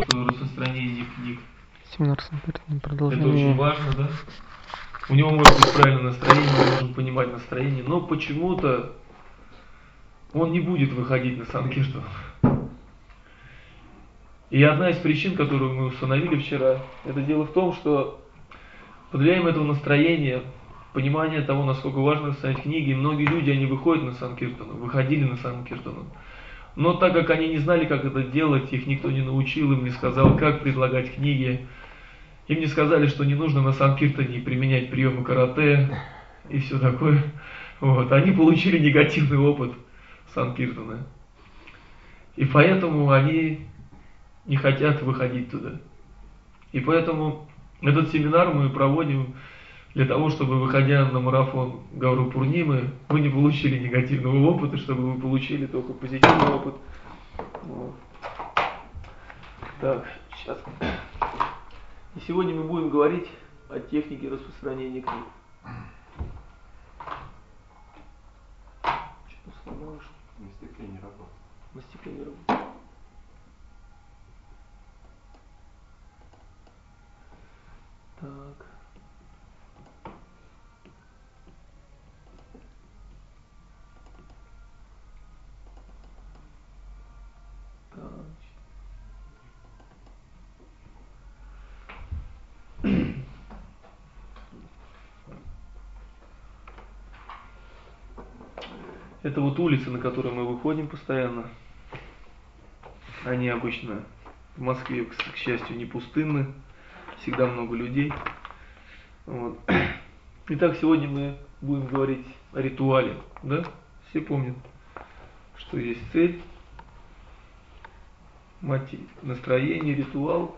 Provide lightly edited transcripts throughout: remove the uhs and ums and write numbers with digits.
распространение книг. Семинар Санкиртана, Это продолжение. очень важно, да? У него может быть правильное настроение, мы можем понимать настроение, но почему-то он не будет выходить на Санкиртан. И одна из причин, которую мы установили вчера, это дело в том, что под влиянием этого настроения, понимания того, насколько важно писать книги, многие люди, они выходят на Санкиртану, выходили на Санкиртану. Но так как они не знали, как это делать, их никто не научил, им не сказал, как предлагать книги, им не сказали, что не нужно на Санкиртане применять приемы карате и все такое. Вот. Они получили негативный опыт Санкиртана. И поэтому они не хотят выходить туда. И поэтому этот семинар мы проводим для того, чтобы, выходя на марафон Гауру Пурнимы, вы не получили негативного опыта, чтобы вы получили только позитивный опыт. Вот. Так, сейчас. И сегодня мы будем говорить о технике распространения книг. Что-то сломалось. На стекле не работает. На стекле не работает. Так. Это вот улицы, на которые мы выходим постоянно. Они обычно в Москве, к счастью, не пустынны. Всегда много людей. Вот. Итак, сегодня мы будем говорить о ритуале. Да? Все помнят, что есть цель, настроение, ритуал.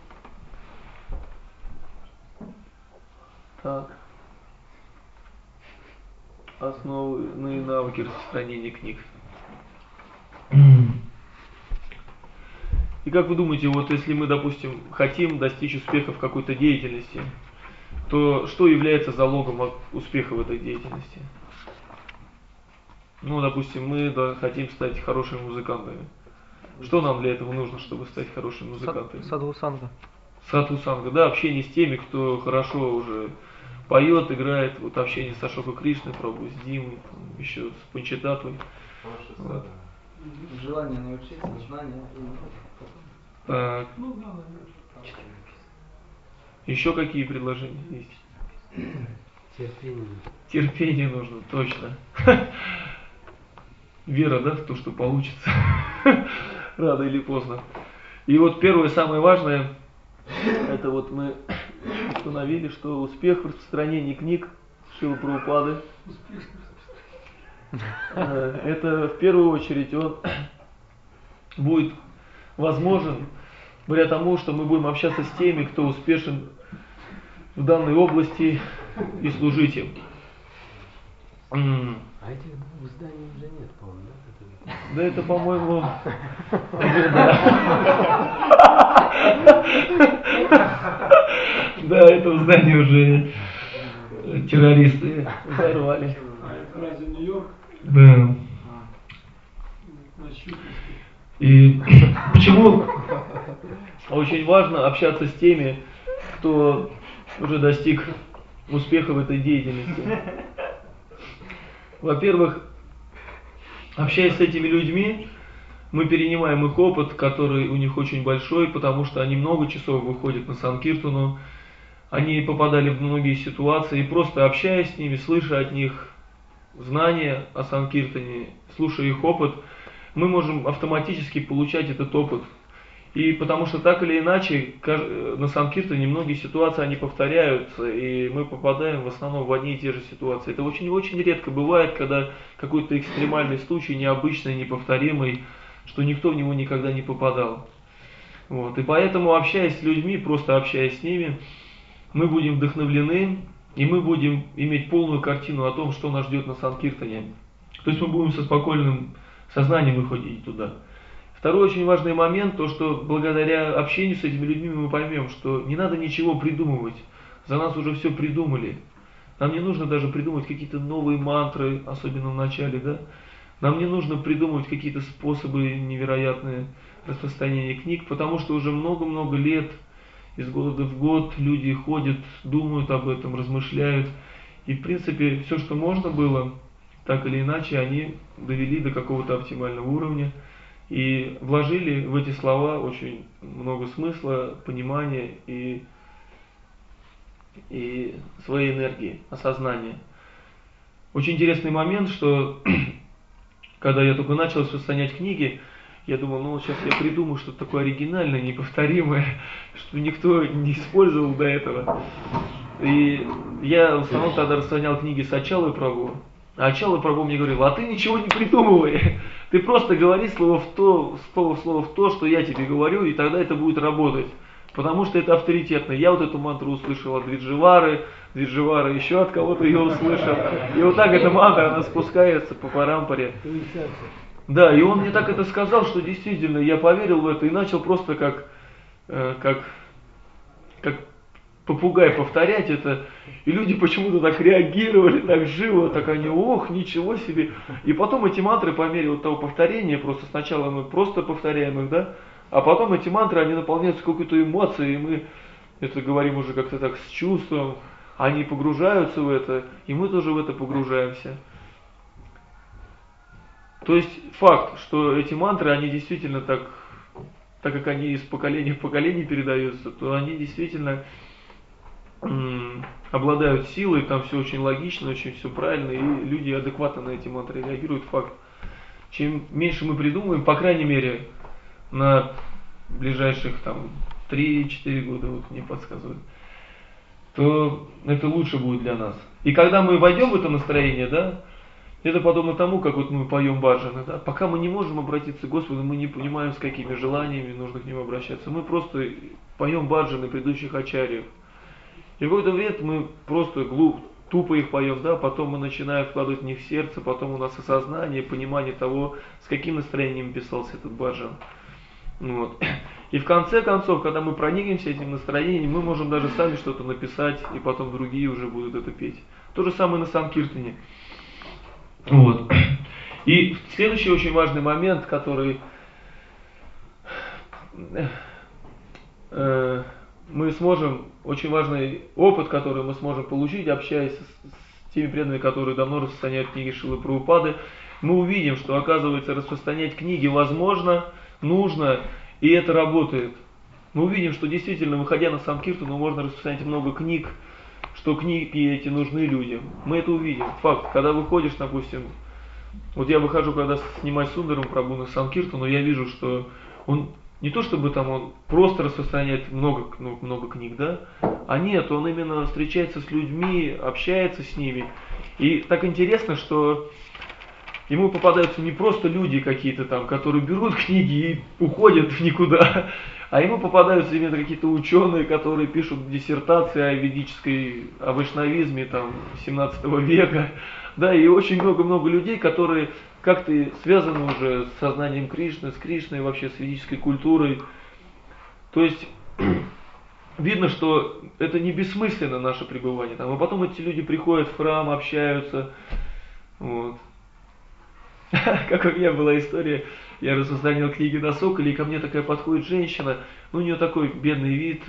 Так. Основы и навыки распространения книг. И как вы думаете, вот если мы, допустим, хотим достичь успеха в какой-то деятельности, то что является залогом успеха в этой деятельности? Ну, допустим, мы хотим стать хорошими музыкантами. Что нам для этого нужно, чтобы стать хорошими музыкантами? Садху-санга. Садху-санга, да, общение с теми, кто хорошо уже поет, играет, вот общение с Ашокой Кришной, Прабху, с Димой, там, еще с Панчататвой. Вот. Желание научиться, знания. Так. Еще какие предложения есть? Терпение. Терпение нужно, точно. Вера, да, в то, что получится. Рано или поздно. И вот первое, самое важное, это вот мы установили, что успех в распространении книг Шрилы Прабхупады, это в первую очередь он будет возможен благодаря тому, что мы будем общаться с теми, кто успешен в данной области и служить им. А этих двух зданий уже нет, по-моему, да? Да это, по-моему, да, это здание уже террористы взорвали. Разве Нью-Йорк? Да. И почему очень важно общаться с теми, кто уже достиг успеха в этой деятельности. Во-первых, общаясь с этими людьми, мы перенимаем их опыт, который у них очень большой, потому что они много часов выходят на Санкиртану, они попадали в многие ситуации, и просто общаясь с ними, слыша от них знания о Санкиртане, слушая их опыт, мы можем автоматически получать этот опыт. И потому что так или иначе, на Санкиртане многие ситуации они повторяются, и мы попадаем в основном в одни и те же ситуации. Это очень-очень редко бывает, когда какой-то экстремальный случай, необычный, неповторимый, что никто в него никогда не попадал. Вот. И поэтому, общаясь с людьми, просто общаясь с ними, мы будем вдохновлены, и мы будем иметь полную картину о том, что нас ждет на Санкиртане. То есть мы будем со спокойным сознанием выходить туда. Второй очень важный момент, то что благодаря общению с этими людьми мы поймем, что не надо ничего придумывать, за нас уже все придумали. Нам не нужно даже придумывать какие-то новые мантры, особенно в начале, да. Нам не нужно придумывать какие-то способы невероятные. распространения книг, потому что уже много-много лет из года в год люди ходят, думают об этом, размышляют. И в принципе все, что можно было, так или иначе, они довели до какого-то оптимального уровня и вложили в эти слова очень много смысла, понимания и своей энергии, осознания. Очень интересный момент, что когда я только начал распространять книги, я думал, ну вот сейчас я придумаю что-то такое оригинальное, неповторимое, что никто не использовал до этого. И я в основном тогда распространял книги с Ачалой Прабху. А Ачала Прабху мне говорил, а ты ничего не придумывай, ты просто говори слово в то, что я тебе говорю, и тогда это будет работать. Потому что это авторитетно. Я вот эту мантру услышал от Двидживары еще от кого-то ее услышал. И вот так эта мантра, она спускается по парампаре. Да, и он мне так это сказал, что действительно я поверил в это и начал просто как попугай повторять это. И люди почему-то так реагировали, так живо, так они, ох, ничего себе. И потом эти мантры по мере вот того повторения, просто сначала мы просто повторяем их, да, а потом эти мантры, они наполняются какой-то эмоцией, и мы это говорим уже как-то так с чувством, они погружаются в это, и мы тоже в это погружаемся. То есть факт, что эти мантры, они действительно так как они из поколения в поколение передаются, то они действительно обладают силой, там все очень логично, очень все правильно, и люди адекватно на эти мантры реагируют. Факт. Чем меньше мы придумаем, по крайней мере, на ближайших там 3-4 года, вот мне подсказывают, то это лучше будет для нас. И когда мы войдем в это настроение, да, это подобно тому, как вот мы поем баджаны, да, пока мы не можем обратиться к Господу, мы не понимаем, с какими желаниями нужно к Нему обращаться. Мы просто поем баджаны предыдущих ачарьев. И в какой-то момент мы просто тупо их поем, да, потом мы начинаем вкладывать в них сердце, потом у нас осознание, понимание того, с каким настроением писался этот баджан. Вот. И в конце концов, когда мы проникнемся этим настроением, мы можем даже сами что-то написать, и потом другие уже будут это петь. То же самое на Санкиртане. Вот. И следующий очень важный момент, который мы сможем, очень важный опыт, который мы сможем получить, общаясь с теми преданными, которые давно распространяют книги Шрилы Прабхупады, мы увидим, что, оказывается, распространять книги возможно, нужно, и это работает. Мы увидим, что действительно, выходя на Санкиртану, можно распространять много книг, что книги эти нужны людям. Мы это увидим. Факт. Когда выходишь, допустим, вот я выхожу, когда снимать Сундарам Прабху на Санкиртану, я вижу, что он не то чтобы там он просто распространяет много книг, да, а нет, он именно встречается с людьми, общается с ними. И так интересно, что ему попадаются не просто люди какие-то там, которые берут книги и уходят в никуда, а ему попадаются именно какие-то ученые, которые пишут диссертации о вайшнавизме там 17 века, да, и очень много людей, которые как-то связаны уже с сознанием Кришны, с Кришной, вообще с ведической культурой. То есть видно, что это не бессмысленно наше пребывание там, а потом эти люди приходят в храм, общаются, вот. Как у меня была история, я распространял книги на Соколе, и ко мне такая подходит женщина, у нее такой бедный вид,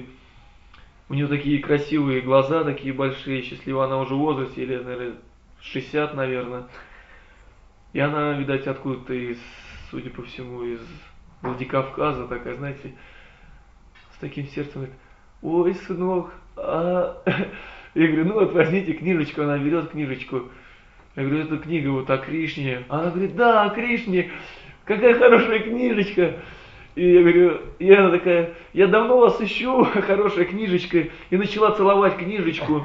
у нее такие красивые глаза, такие большие, счастливая, она уже в возрасте, или, наверное, 60, наверное. И она, видать, откуда-то судя по всему, из Владикавказа, такая, знаете, с таким сердцем, говорит, ой, сынок, Я говорю, ну вот возьмите книжечку, она берет книжечку. Я говорю, это книга вот о Кришне. Она говорит, да, о Кришне, какая хорошая книжечка. И я говорю, и она такая, я давно вас ищу, хорошая книжечка. И начала целовать книжечку.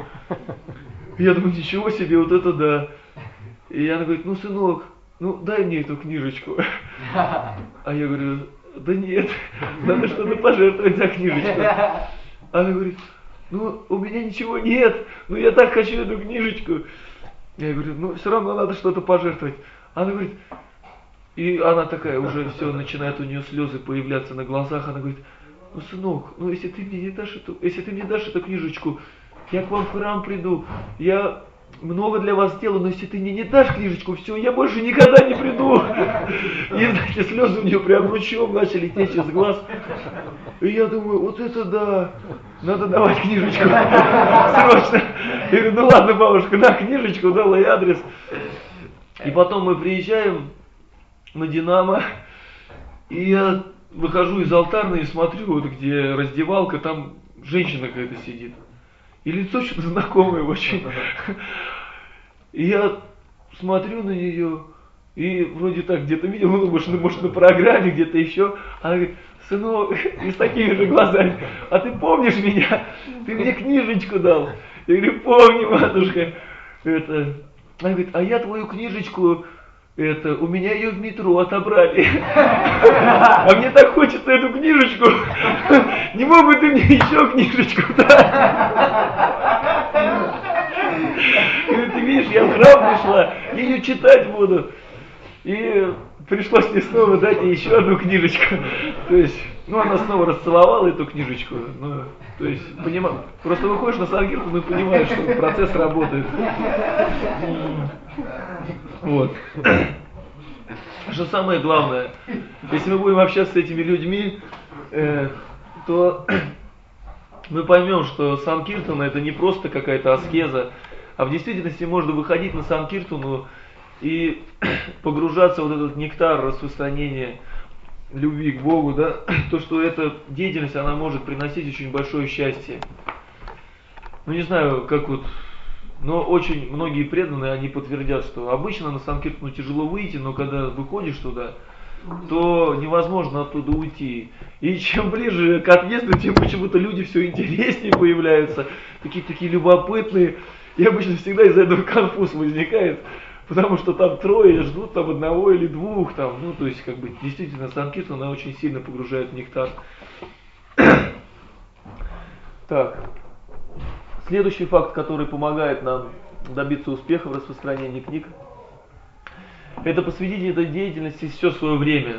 Я думаю, ничего себе, вот это да. И она говорит, ну, сынок, ну дай мне эту книжечку. А я говорю, да нет, надо что-то пожертвовать за книжечку. Она говорит, ну у меня ничего нет, но я так хочу эту книжечку. Я говорю, ну все равно надо что-то пожертвовать. Она говорит, и она такая уже все, начинает у нее слезы появляться на глазах. Она говорит, ну сынок, ну если ты мне дашь эту книжечку, я к вам в храм приду, я много для вас сделаю, но если ты мне не дашь книжечку, все, я больше никогда не приду. И, знаете, слезы у нее прям ручьем начали течь из глаз. И я думаю, вот это да, надо давать книжечку. Срочно. Я говорю, ну ладно, бабушка, на книжечку, дала ей адрес. И потом мы приезжаем на Динамо, и я выхожу из алтарной и смотрю, вот где раздевалка, там женщина какая-то сидит. И лицо что-то знакомое очень. И я смотрю на нее, и вроде так где-то видел, ну, может на программе, где-то еще. Она говорит, сынок, и с такими же глазами, а ты помнишь меня? Ты мне книжечку дал. Я говорю, помню, матушка. Она говорит, а я твою книжечку, у меня ее в метро отобрали. А мне так хочется эту книжечку. Не мог бы ты мне еще книжечку дать? Ты видишь, я в храм пришла, я ее читать буду. И пришлось мне снова дать ей еще одну книжечку. То есть, она снова расцеловала эту книжечку. То есть, просто выходишь на Санкиртан и понимаешь, что процесс работает. Вот. Что самое главное, если мы будем общаться с этими людьми, то мы поймем, что Санкиртана это не просто какая-то аскеза, а в действительности можно выходить на Санкиртану и погружаться в вот этот нектар распространения любви к Богу, да, то, что эта деятельность, она может приносить очень большое счастье. Не знаю, как но очень многие преданные, они подтвердят, что обычно на Санкиртану тяжело выйти, но когда выходишь туда, то невозможно оттуда уйти. И чем ближе к отъезду, тем почему-то люди все интереснее появляются, такие любопытные. И обычно всегда из-за этого конфуз возникает, потому что там трое ждут там одного или двух, то есть действительно Санкиртан, она очень сильно погружает в нектар. Так. Следующий факт, который помогает нам добиться успеха в распространении книг, это посвятить этой деятельности все свое время.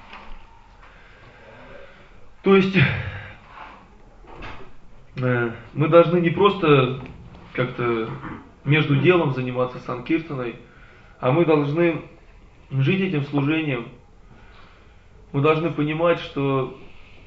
То есть мы должны не просто как-то между делом заниматься Санкиртаной, а мы должны жить этим служением. Мы должны понимать, что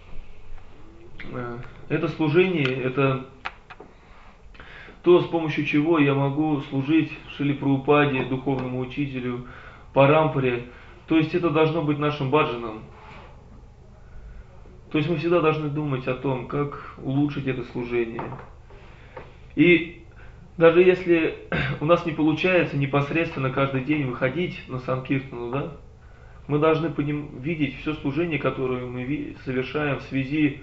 это служение, это то, с помощью чего я могу служить Шриле Прабхупаде, духовному учителю, Парампаре. То есть это должно быть нашим баджаном. То есть мы всегда должны думать о том, как улучшить это служение. И даже если у нас не получается непосредственно каждый день выходить на Санкиртану, да, мы должны видеть все служение, которое мы совершаем в связи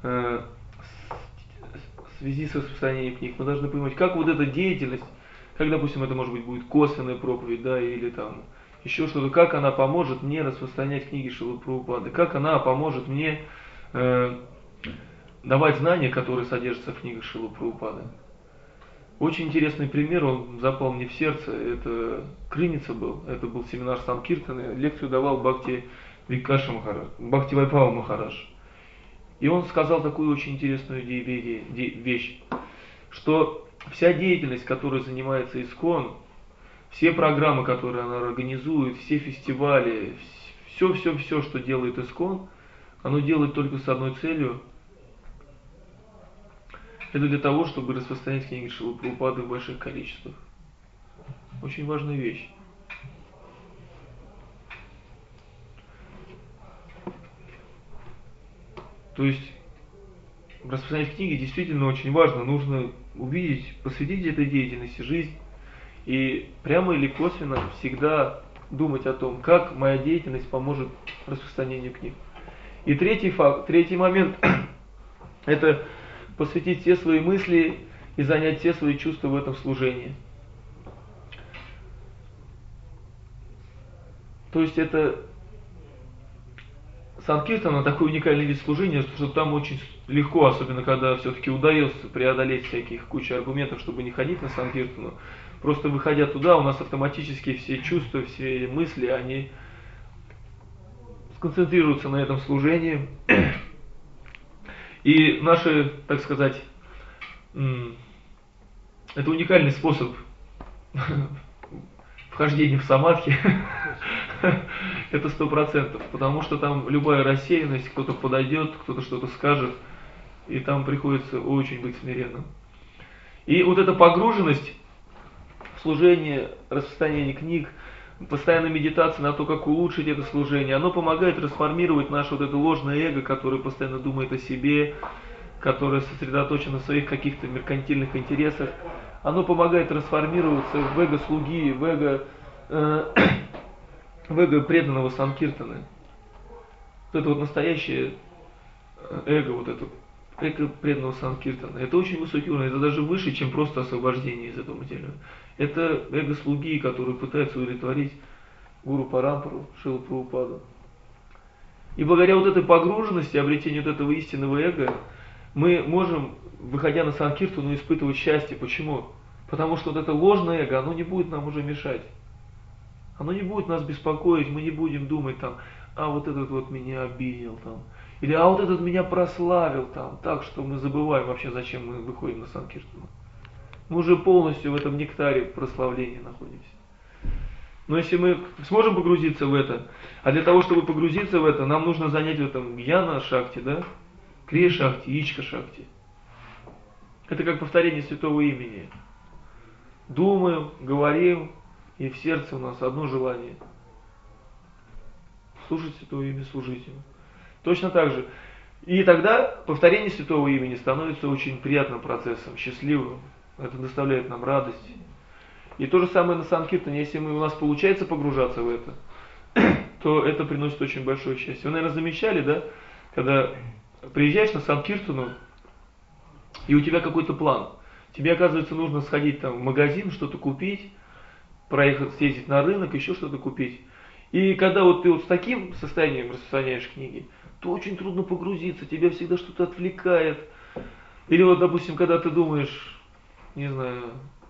с распространением книг. Мы должны понимать, как вот эта деятельность, как, допустим, это может быть будет косвенная проповедь, да, или там еще что-то, как она поможет мне распространять книги Шрилы Прабхупады, как она поможет мне давать знания, которые содержатся в книгах Шрилы Прабхупады. Очень интересный пример, он запал мне в сердце, это Крыница был, это был семинар Санкиртаны, лекцию давал Бхакти Вайбхава Махарадж. И он сказал такую очень интересную вещь, что вся деятельность, которой занимается ИСККОН, все программы, которые она организует, все фестивали, все, что делает ИСККОН, оно делает только с одной целью. Это для того, чтобы распространять книги Шрилы Прабхупады в больших количествах. Очень важная вещь. То есть распространять книги действительно очень важно. Нужно увидеть, посвятить этой деятельности жизнь и прямо или косвенно всегда думать о том, как моя деятельность поможет распространению книг. И третий момент – это посвятить все свои мысли и занять все свои чувства в этом служении. То есть это Санкиртана такой уникальный вид служения, что там очень легко, особенно когда все-таки удается преодолеть кучу аргументов, чтобы не ходить на Санкиртану. Просто выходя туда, у нас автоматически все чувства, все мысли, они сконцентрируются на этом служении. И наши, так сказать, это уникальный способ вхождение в самадхи, это 100%, потому что там любая рассеянность, кто-то подойдет, кто-то что-то скажет, и там приходится очень быть смиренным. И вот эта погруженность в служение, распространение книг, постоянная медитация на то, как улучшить это служение, оно помогает трансформировать наше вот это ложное эго, которое постоянно думает о себе, которое сосредоточено в своих каких-то меркантильных интересах. Оно помогает трансформироваться в эго слуги, в эго преданного Санкиртаны. Вот это вот настоящее эго, вот это эго преданного Санкиртана. Это очень высокий уровень, это даже выше, чем просто освобождение из этого материала. Это эго слуги, которые пытаются удовлетворить Гуру Парампару, Шрилу Прабхупаду. И благодаря вот этой погруженности, обретению вот этого истинного эго, мы можем, выходя на Санкиртану, испытывать счастье. Почему? Потому что вот это ложное эго, оно не будет нам уже мешать. Оно не будет нас беспокоить, мы не будем думать там, а вот этот вот меня обидел там, или а вот этот меня прославил там, так что мы забываем вообще, зачем мы выходим на Санкиртану. Мы уже полностью в этом нектаре прославления находимся. Но если мы сможем погрузиться в это, а для того, чтобы погрузиться в это, нам нужно занять в этом гьяна шакти, да? Крия шакти, ичка шакти. Это как повторение святого имени. Думаем, говорим, и в сердце у нас одно желание. Слушать святое имя, служить ему. Точно так же. И тогда повторение святого имени становится очень приятным процессом, счастливым. Это доставляет нам радость. И то же самое на Санкиртане. Если у нас получается погружаться в это, то это приносит очень большое счастье. Вы, наверное, замечали, да? Когда приезжаешь на Санкиртану, и у тебя какой-то план. Тебе, оказывается, нужно сходить там в магазин, что-то купить, проехать, съездить на рынок, еще что-то купить. И когда вот ты вот с таким состоянием распространяешь книги, то очень трудно погрузиться, тебя всегда что-то отвлекает. Или вот, допустим, когда ты думаешь, не знаю,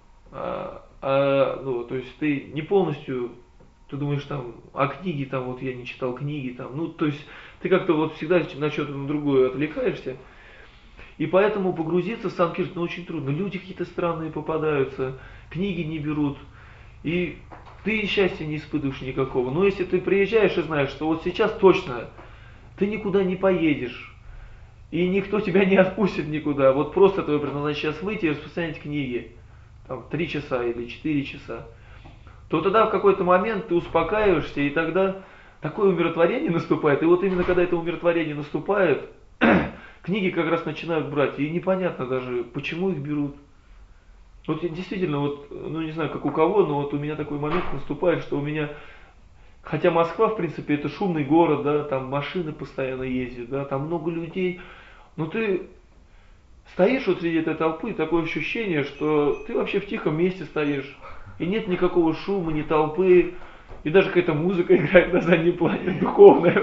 то есть ты не полностью, ты думаешь там о книге, там вот я не читал книги, там, ну, то есть ты как-то вот всегда на что-то на другое отвлекаешься. И поэтому погрузиться в Санкиртану очень трудно. Люди какие-то странные попадаются, книги не берут. И ты счастья не испытываешь никакого. Но если ты приезжаешь и знаешь, что вот сейчас точно ты никуда не поедешь, и никто тебя не отпустит никуда, вот просто твое предназначение сейчас выйти и распространять книги, там 3 часа или 4 часа, то тогда в какой-то момент ты успокаиваешься, и тогда такое умиротворение наступает. И вот именно когда это умиротворение наступает, книги как раз начинают брать, и непонятно даже, почему их берут. Вот действительно, вот, ну не знаю, как у кого, но вот у меня такой момент наступает, что у меня, хотя Москва, в принципе, это шумный город, да, там машины постоянно ездят, да, там много людей, но ты стоишь вот среди этой толпы, и такое ощущение, что ты вообще в тихом месте стоишь, и нет никакого шума, ни толпы, и даже какая-то музыка играет на заднем плане, духовная.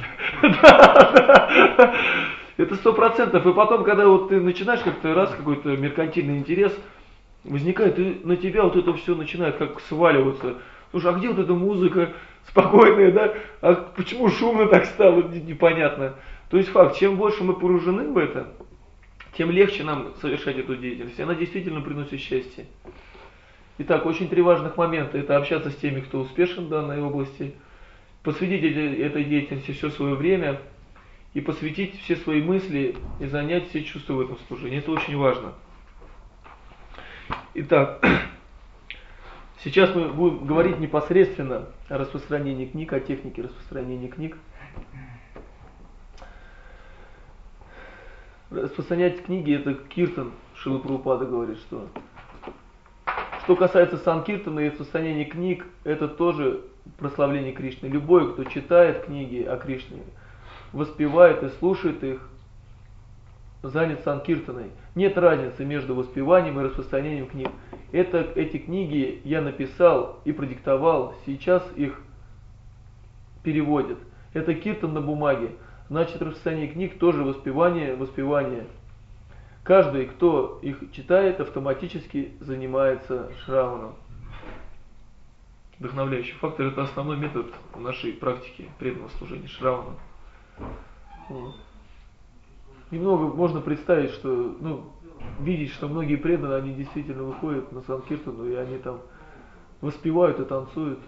Это 100%. И потом, когда вот ты начинаешь как-то раз какой-то меркантильный интерес возникает, и на тебя вот это все начинает как сваливаться. Слушай, а где вот эта музыка спокойная, да? А почему шумно так стало, непонятно. То есть факт, чем больше мы погружены в это, тем легче нам совершать эту деятельность. И она действительно приносит счастье. Итак, очень 3 важных момента. Это общаться с теми, кто успешен в данной области, посвятить этой деятельности все свое время и посвятить все свои мысли и занять все чувства в этом служении. Это очень важно. Итак, сейчас мы будем говорить непосредственно о распространении книг, о технике распространения книг. Распространять книги — это киртан. Шрила Прабхупада говорит, что касается санкиртана и распространения книг, это тоже прославление Кришны. Любой, кто читает книги о Кришне, воспевает и слушает их, занят санкиртаной. Нет разницы между воспеванием и распространением книг. Эти книги я написал и продиктовал, сейчас их переводят. Это киртан на бумаге. Значит, распространение книг тоже воспевание. Каждый, кто их читает, автоматически занимается шраваном. Вдохновляющий фактор — это основной метод в нашей практике преданного служения шравана. Немного можно представить, что, видеть, что многие преданные, они действительно выходят на Санкиртану, и они там воспевают и танцуют.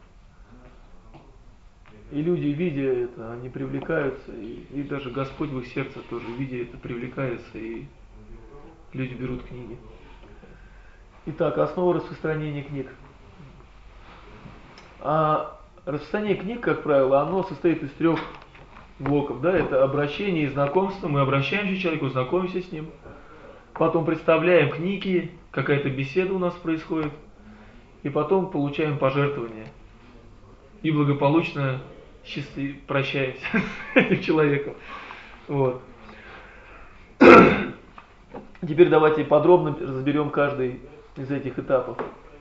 И люди, видя это, они привлекаются, и даже Господь в их сердце тоже, видя это, привлекается, и люди берут книги. Итак, основа распространения книг. А распространение книг, как правило, оно состоит из 3 блоков. Да? Это обращение и знакомство. Мы обращаемся к человеку, знакомимся с ним. Потом представляем книги, какая-то беседа у нас происходит. И потом получаем пожертвования. И благополучно прощаемся с этим человеком. Вот. Теперь давайте подробно разберем каждый из этих этапов.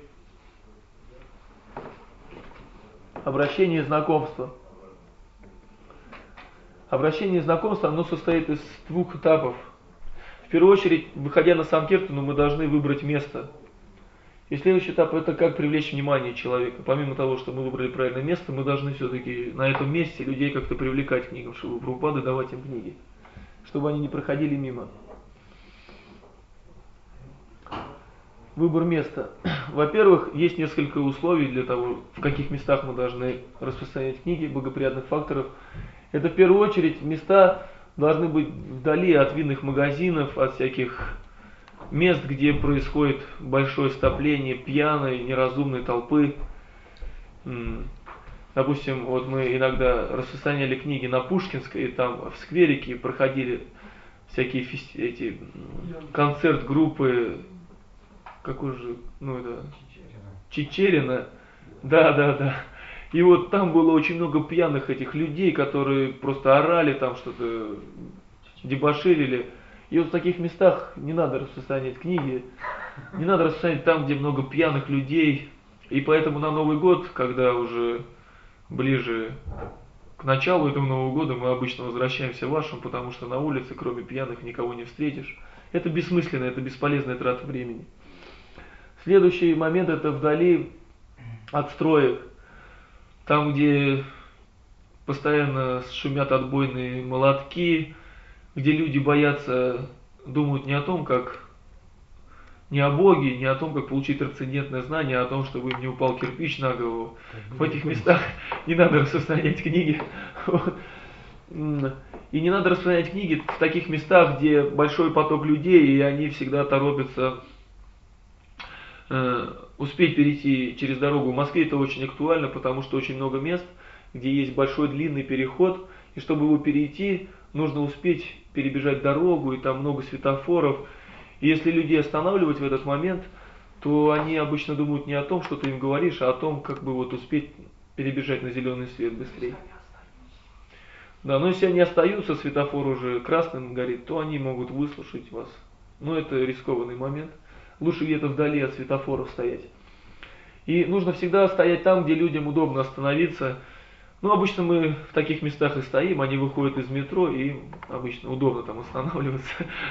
Обращение и знакомство. Обращение и знакомство, оно состоит из 2 этапов. В первую очередь, выходя на Санкиртану, мы должны выбрать место. И следующий этап — это как привлечь внимание человека. Помимо того, что мы выбрали правильное место, мы должны все-таки на этом месте людей как-то привлекать к книгам, чтобы Прабхупада давать им книги, чтобы они не проходили мимо. Выбор места. Во-первых, есть несколько условий для того, в каких местах мы должны распространять книги, благоприятных факторов. Это в первую очередь места должны быть вдали от винных магазинов, от всяких мест, где происходит большое скопление пьяной, неразумной толпы. Допустим, вот мы иногда распространяли книги на Пушкинской, и там в скверике проходили всякие концерт группы, какой же, Чичерина. Да. И вот там было очень много пьяных этих людей, которые просто орали там что-то, дебоширили. И вот в таких местах не надо распространять книги, не надо распространять там, где много пьяных людей. И поэтому на Новый год, когда уже ближе к началу этого Нового года, мы обычно возвращаемся в Ашрам, потому что на улице, кроме пьяных, никого не встретишь. Это бессмысленно, это бесполезная трата времени. Следующий момент — это вдали от строек. Там, где постоянно шумят отбойные молотки, где люди боятся, думают не о Боге, не о том, как получить трансцендентное знание, а о том, чтобы им не упал кирпич на голову. В этих местах не надо распространять книги. И не надо распространять книги в таких местах, где большой поток людей, и они всегда торопятся успеть перейти через дорогу. В Москве это очень актуально, потому что очень много мест, где есть большой длинный переход, и чтобы его перейти, нужно успеть перебежать дорогу, и там много светофоров. И если людей останавливать в этот момент, то они обычно думают не о том, что ты им говоришь, а о том, как бы вот успеть перебежать на зеленый свет быстрее. Да, но если они остаются, светофор уже красным горит, то они могут выслушать вас. Но это рискованный момент. Лучше где-то вдали от светофоров стоять. И нужно всегда стоять там, где людям удобно остановиться. Обычно мы в таких местах и стоим, они выходят из метро, и обычно удобно там останавливаться.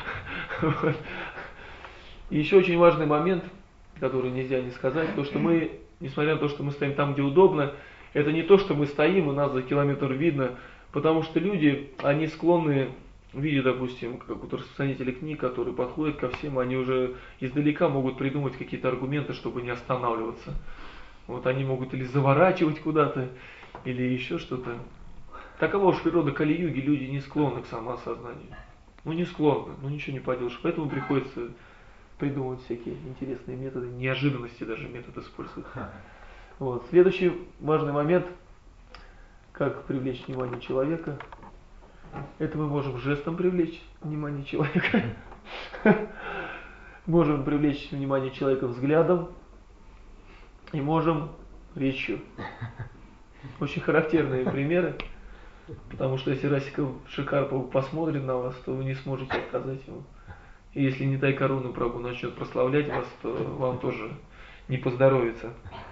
И еще очень важный момент, который нельзя не сказать, то что мы, несмотря на то, что мы стоим там, где удобно, это не то, что мы стоим, и нас за километр видно, потому что люди, они склонны, видя, допустим, какого-то распространителя книг, который подходит ко всем, они уже издалека могут придумать какие-то аргументы, чтобы не останавливаться. Вот они могут или заворачивать куда-то, или еще что-то. Такова уж природа Кали-юги, люди не склонны к самоосознанию. Не склонны, ничего не поделаешь. Поэтому приходится придумывать всякие интересные методы, неожиданности даже метод использовать. Вот. Следующий важный момент, как привлечь внимание человека. Это мы можем жестом привлечь внимание человека. Можем привлечь внимание человека взглядом. И можем речью. Очень характерные примеры. Потому что если Расика Шикарпов посмотрит на вас, то вы не сможете отказать ему. И если Нитай Каруна Прабху начнет прославлять вас, то вам тоже не поздоровится.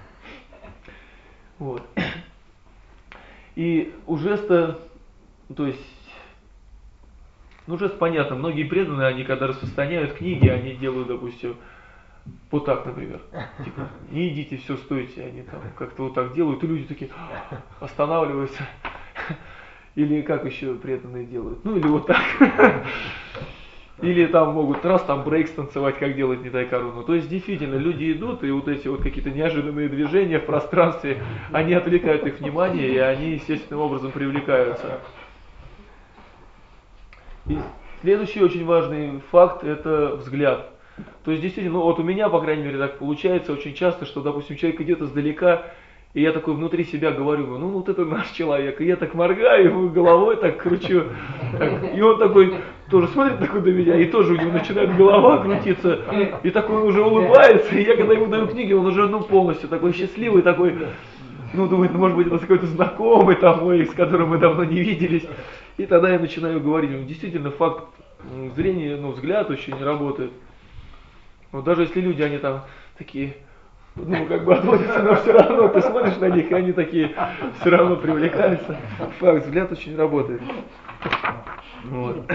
Вот. И у жеста, то есть, жест понятно, многие преданные, они когда распространяют книги, они делают, допустим, вот так, например. Типа, не идите, все, стойте, они там как-то вот так делают, и люди такие Или там могут раз там брейк станцевать, как делает Нитай Каруна. То есть действительно люди идут, и вот эти вот какие-то неожиданные движения в пространстве, они отвлекают их внимание, и они естественным образом привлекаются. И следующий очень важный факт – это взгляд. То есть действительно, ну вот у меня, по крайней мере, так получается очень часто, что, допустим, человек идет издалека, и я такой внутри себя говорю, ну вот это наш человек. И я так моргаю, ему головой так кручу. Так, и он такой тоже смотрит такой на меня, и тоже у него начинает голова крутиться. И такой он уже улыбается. И я когда ему даю книги, он уже полностью такой счастливый, такой, думает, может быть, это какой-то знакомый там мой, с которым мы давно не виделись. И тогда я начинаю говорить, действительно факт зрения, взгляд очень работает. Вот даже если люди, они там такие, отводятся, но все равно ты смотришь на них, и они такие все равно привлекаются. Факт, взгляд очень работает. Вот.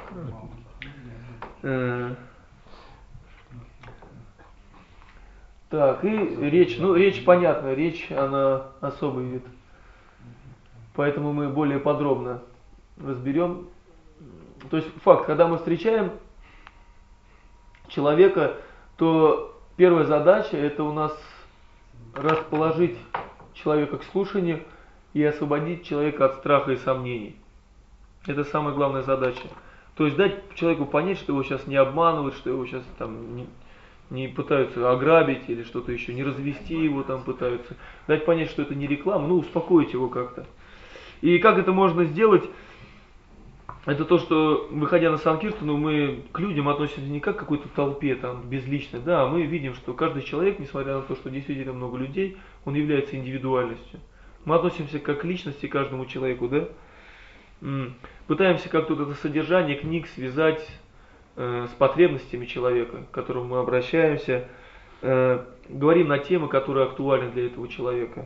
Так, и речь понятна, речь, она особый вид. Поэтому мы более подробно разберем. То есть факт, когда мы встречаем человека, то первая задача это у нас расположить человека к слушанию и освободить человека от страха и сомнений. Это самая главная задача. То есть дать человеку понять, что его сейчас не обманывают, что его сейчас там не пытаются ограбить или что-то еще, не развести его там пытаются. Дать понять, что это не реклама, успокоить его как-то. И как это можно сделать? Это то, что, выходя на Санкиртану, мы к людям относимся не как к какой-то толпе, там, безличной. Да, мы видим, что каждый человек, несмотря на то, что действительно много людей, он является индивидуальностью. Мы относимся как к личности каждому человеку, да? Пытаемся как-то это содержание книг связать с потребностями человека, к которому мы обращаемся. Говорим на темы, которые актуальны для этого человека.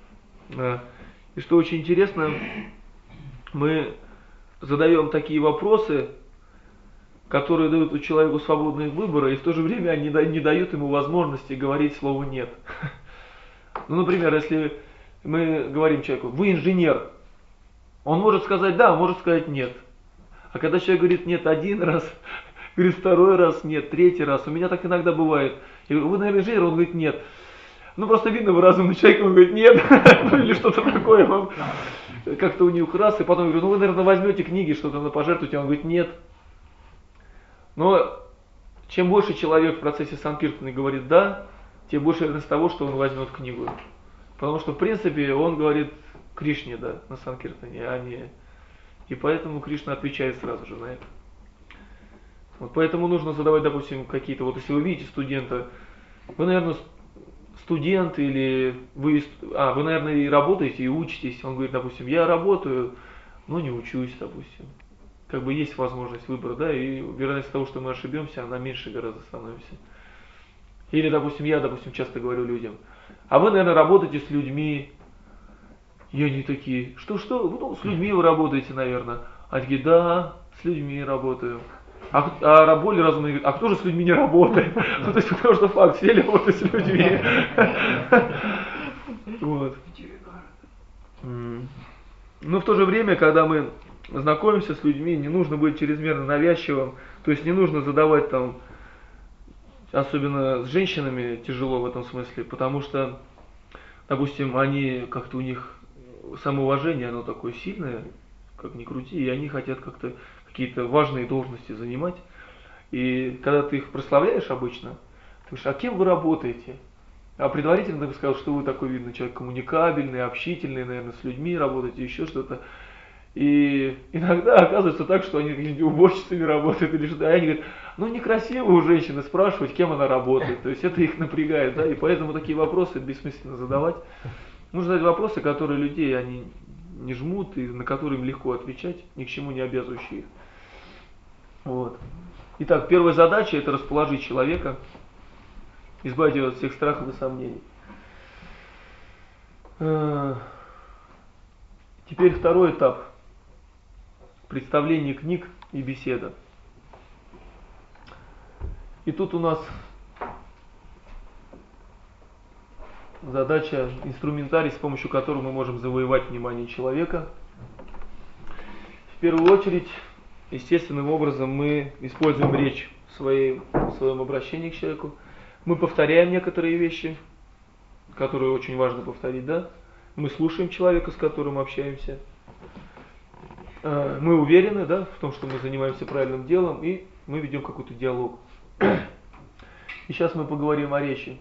И что очень интересно, мы задаем такие вопросы, которые дают человеку свободный выбор, и в то же время они не дают ему возможности говорить слово «нет». Например, если мы говорим человеку: «Вы инженер», он может сказать «да», может сказать «нет». А когда человек говорит «нет» один раз, говорит второй раз «нет», третий раз, у меня так иногда бывает. Я говорю: «Вы, наверное, инженер?» Он говорит «нет». Просто видно в разумном человеке, он говорит «нет», или что-то такое вам. Как-то у них раз, и потом я говорю: вы, наверное, возьмете книги, что-то на пожертвуете. Он говорит: нет. Но чем больше человек в процессе Санкиртаны говорит «да», тем больше вероятность того, что он возьмет книгу. Потому что, в принципе, он говорит Кришне, да, на Санкиртане, а не... И поэтому Кришна отвечает сразу же на это. Поэтому нужно задавать, допустим, какие-то... если вы видите студента, вы, наверное, студент или вы, наверное, и работаете, и учитесь. Он говорит, допустим, я работаю, но не учусь, допустим. Есть возможность выбора, да, и вероятность того, что мы ошибемся, она меньше гораздо становится. Или, допустим, я часто говорю людям: а вы, наверное, работаете с людьми. И они такие: что? С людьми вы работаете, наверное. Они такие: да, с людьми работаю. А более разумные говорят: а кто же с людьми не работает? То есть, потому что факт, все работают с людьми. Вот. Но в то же время, когда мы знакомимся с людьми, не нужно быть чрезмерно навязчивым. То есть не нужно задавать там, особенно с женщинами тяжело в этом смысле, потому что, допустим, они как-то у них самоуважение, оно такое сильное, как ни крути, и они хотят как-то какие-то важные должности занимать. И когда ты их прославляешь обычно, ты говоришь: а кем вы работаете? А предварительно ты бы сказал, что вы такой, видно, человек коммуникабельный, общительный, наверное, с людьми работаете, еще что-то. И иногда оказывается так, что они какими-нибудь уборщицами работают или что-то. И они говорят: некрасиво у женщины спрашивать, кем она работает. То есть это их напрягает, да, и поэтому такие вопросы бессмысленно задавать. Нужно задать вопросы, которые людей, они не жмут, и на которые им легко отвечать, ни к чему не обязывающие их. Вот. Итак, первая задача — это расположить человека, избавить его от всех страхов и сомнений. Теперь второй этап. Представление книг и беседа. И тут у нас задача, инструментарий, с помощью которого мы можем завоевать внимание человека. В первую очередь естественным образом мы используем речь в своем обращении к человеку. Мы повторяем некоторые вещи, которые очень важно повторить, да? Мы слушаем человека, с которым общаемся. Мы уверены, да, в том, что мы занимаемся правильным делом, и мы ведем какой-то диалог. И сейчас мы поговорим о речи.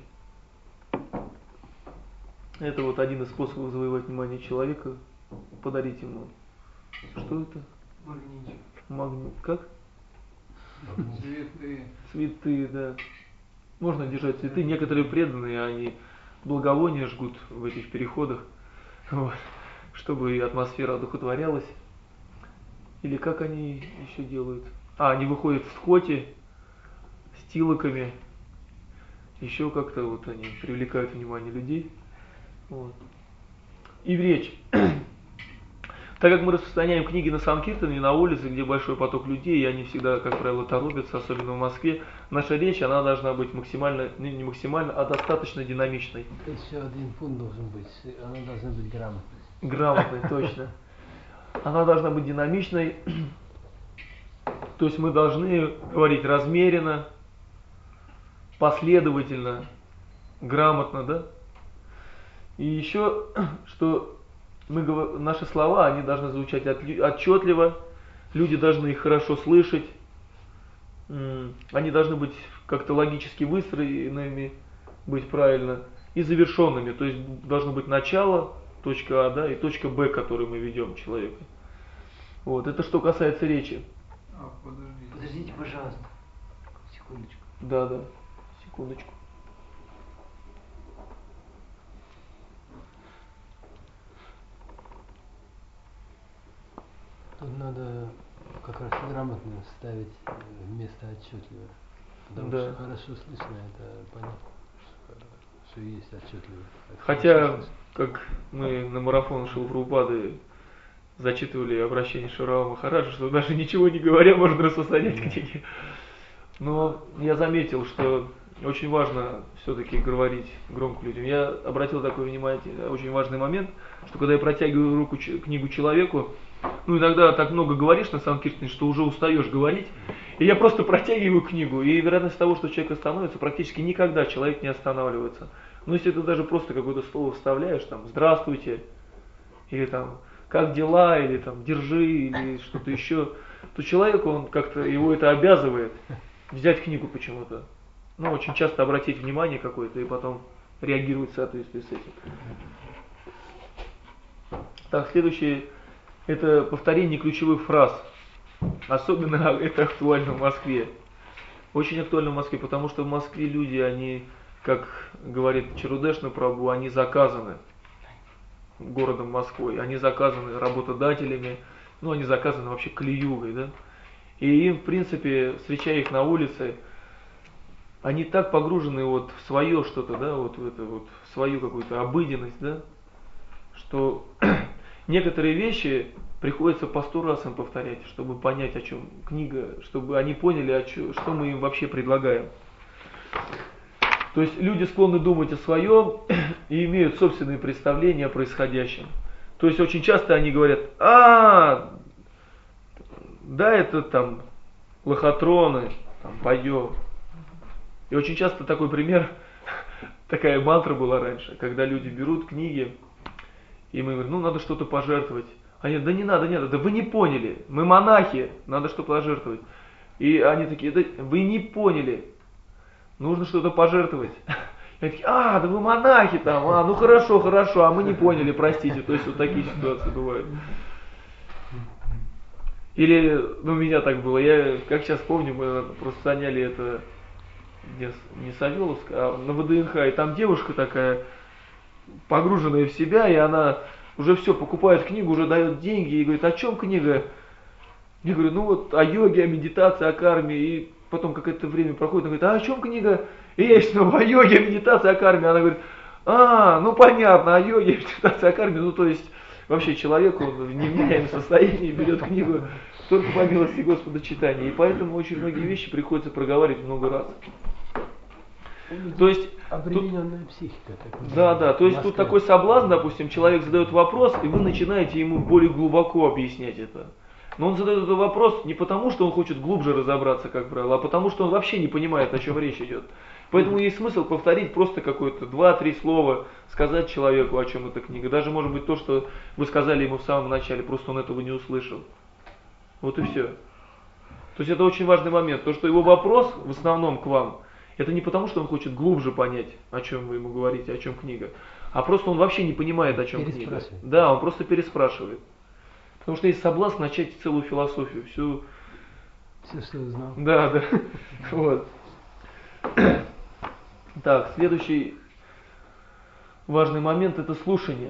Это вот один из способов завоевать внимание человека, подарить ему. Что это? Магнитик. Магнит. Как? Цветы. Цветы, да. Можно держать цветы. Некоторые преданные, они благовония жгут в этих переходах, вот, чтобы и атмосфера одухотворялась. Или как они еще делают? Они выходят в схоте с тилоками. Еще как-то вот они привлекают внимание людей. Вот. И в речь. Так как мы распространяем книги на Санкиртане, на улице, где большой поток людей, и они всегда, как правило, торопятся, особенно в Москве, наша речь, она должна быть максимально, не максимально, а достаточно динамичной. Еще один пункт должен быть, она должна быть грамотной. Грамотной, точно. Она должна быть динамичной, то есть мы должны говорить размеренно, последовательно, грамотно, да? И еще, что наши слова, они должны звучать отчетливо, люди должны их хорошо слышать, они должны быть как-то логически выстроенными, быть правильно, и завершенными, то есть должно быть начало, точка А, да, и точка Б, которую мы ведем человека. Вот, это что касается речи. Подождите, пожалуйста. Секундочку. Да, секундочку. Тут надо как раз грамотно ставить вместо отчетливо. Потому что хорошо слышно, это понятно, что есть отчетливо. Хотя, как мы на марафон Шилпрабхупады зачитывали обращение Ширава Махараджа, что даже ничего не говоря можно распространять книги. Но я заметил, что очень важно все-таки говорить громко людям. Я обратил такое внимание, очень важный момент, что когда я протягиваю руку книгу человеку, иногда так много говоришь на Санкиртане, что уже устаешь говорить, и я просто протягиваю книгу, и вероятность того, что человек остановится, практически никогда человек не останавливается. Но если ты даже просто какое-то слово вставляешь, там, здравствуйте, или там, как дела, или там, держи, или что-то еще, то человеку, он как-то, его это обязывает взять книгу почему-то. Очень часто обратить внимание какое-то и потом реагировать в соответствии с этим. Так, следующее, это повторение ключевых фраз. Особенно это актуально в Москве. Очень актуально в Москве, потому что в Москве люди, они, как говорит Чарудешна Прабху, они заказаны городом Москвой, они заказаны работодателями, они заказаны вообще Кали-югой, да. И им, в принципе, встречая их на улице, они так погружены вот в свое что-то, да, вот в это вот, в свою какую-то обыденность, да, что некоторые вещи приходится по 100 раз им повторять, чтобы понять, о чем книга, чтобы они поняли, что мы им вообще предлагаем. То есть люди склонны думать о своем и имеют собственные представления о происходящем. То есть очень часто они говорят: да, это там лохотроны, там пойдем. И очень часто такой пример, такая мантра была раньше, когда люди берут книги, и мы говорим: надо что-то пожертвовать. Они: да не надо, да вы не поняли, мы монахи, надо что-то пожертвовать. И они такие: да вы не поняли, нужно что-то пожертвовать. И они такие: да вы монахи там, хорошо, а мы не поняли, простите. То есть вот такие ситуации бывают. Или, у меня так было, я, как сейчас помню, мы просто заняли это, не Савеловск, а на ВДНХ, и там девушка такая, погруженная в себя, и она уже все, покупает книгу, уже дает деньги, и говорит: о чем книга? Я говорю: о йоге, о медитации, о карме. И потом какое-то время проходит, она говорит: о чем книга? И я снова: о йоге, о медитации, о карме. Она говорит: понятно, о йоге, медитации, о карме. То есть, вообще человек, он в невменяемом состоянии берет книгу только по милости Господа читания. И поэтому очень многие вещи приходится проговаривать много раз. То есть определенная психика. Да, то есть тут такой соблазн, допустим, человек задает вопрос, и вы начинаете ему более глубоко объяснять это. Но он задает этот вопрос не потому, что он хочет глубже разобраться, как правило, а потому, что он вообще не понимает, о чем речь идет. Поэтому есть смысл повторить просто какое-то 2-3 слова, сказать человеку, о чем эта книга. Даже может быть то, что вы сказали ему в самом начале, просто он этого не услышал. Вот и все. То есть это очень важный момент. То, что его вопрос в основном к вам, это не потому, что он хочет глубже понять, о чем вы ему говорите, о чем книга, а просто он вообще не понимает, о чем книга. Да, он просто переспрашивает. Потому что есть соблазн начать целую философию, всю... Все, что я знал. Да, да. Вот. Так, следующий важный момент – это слушание.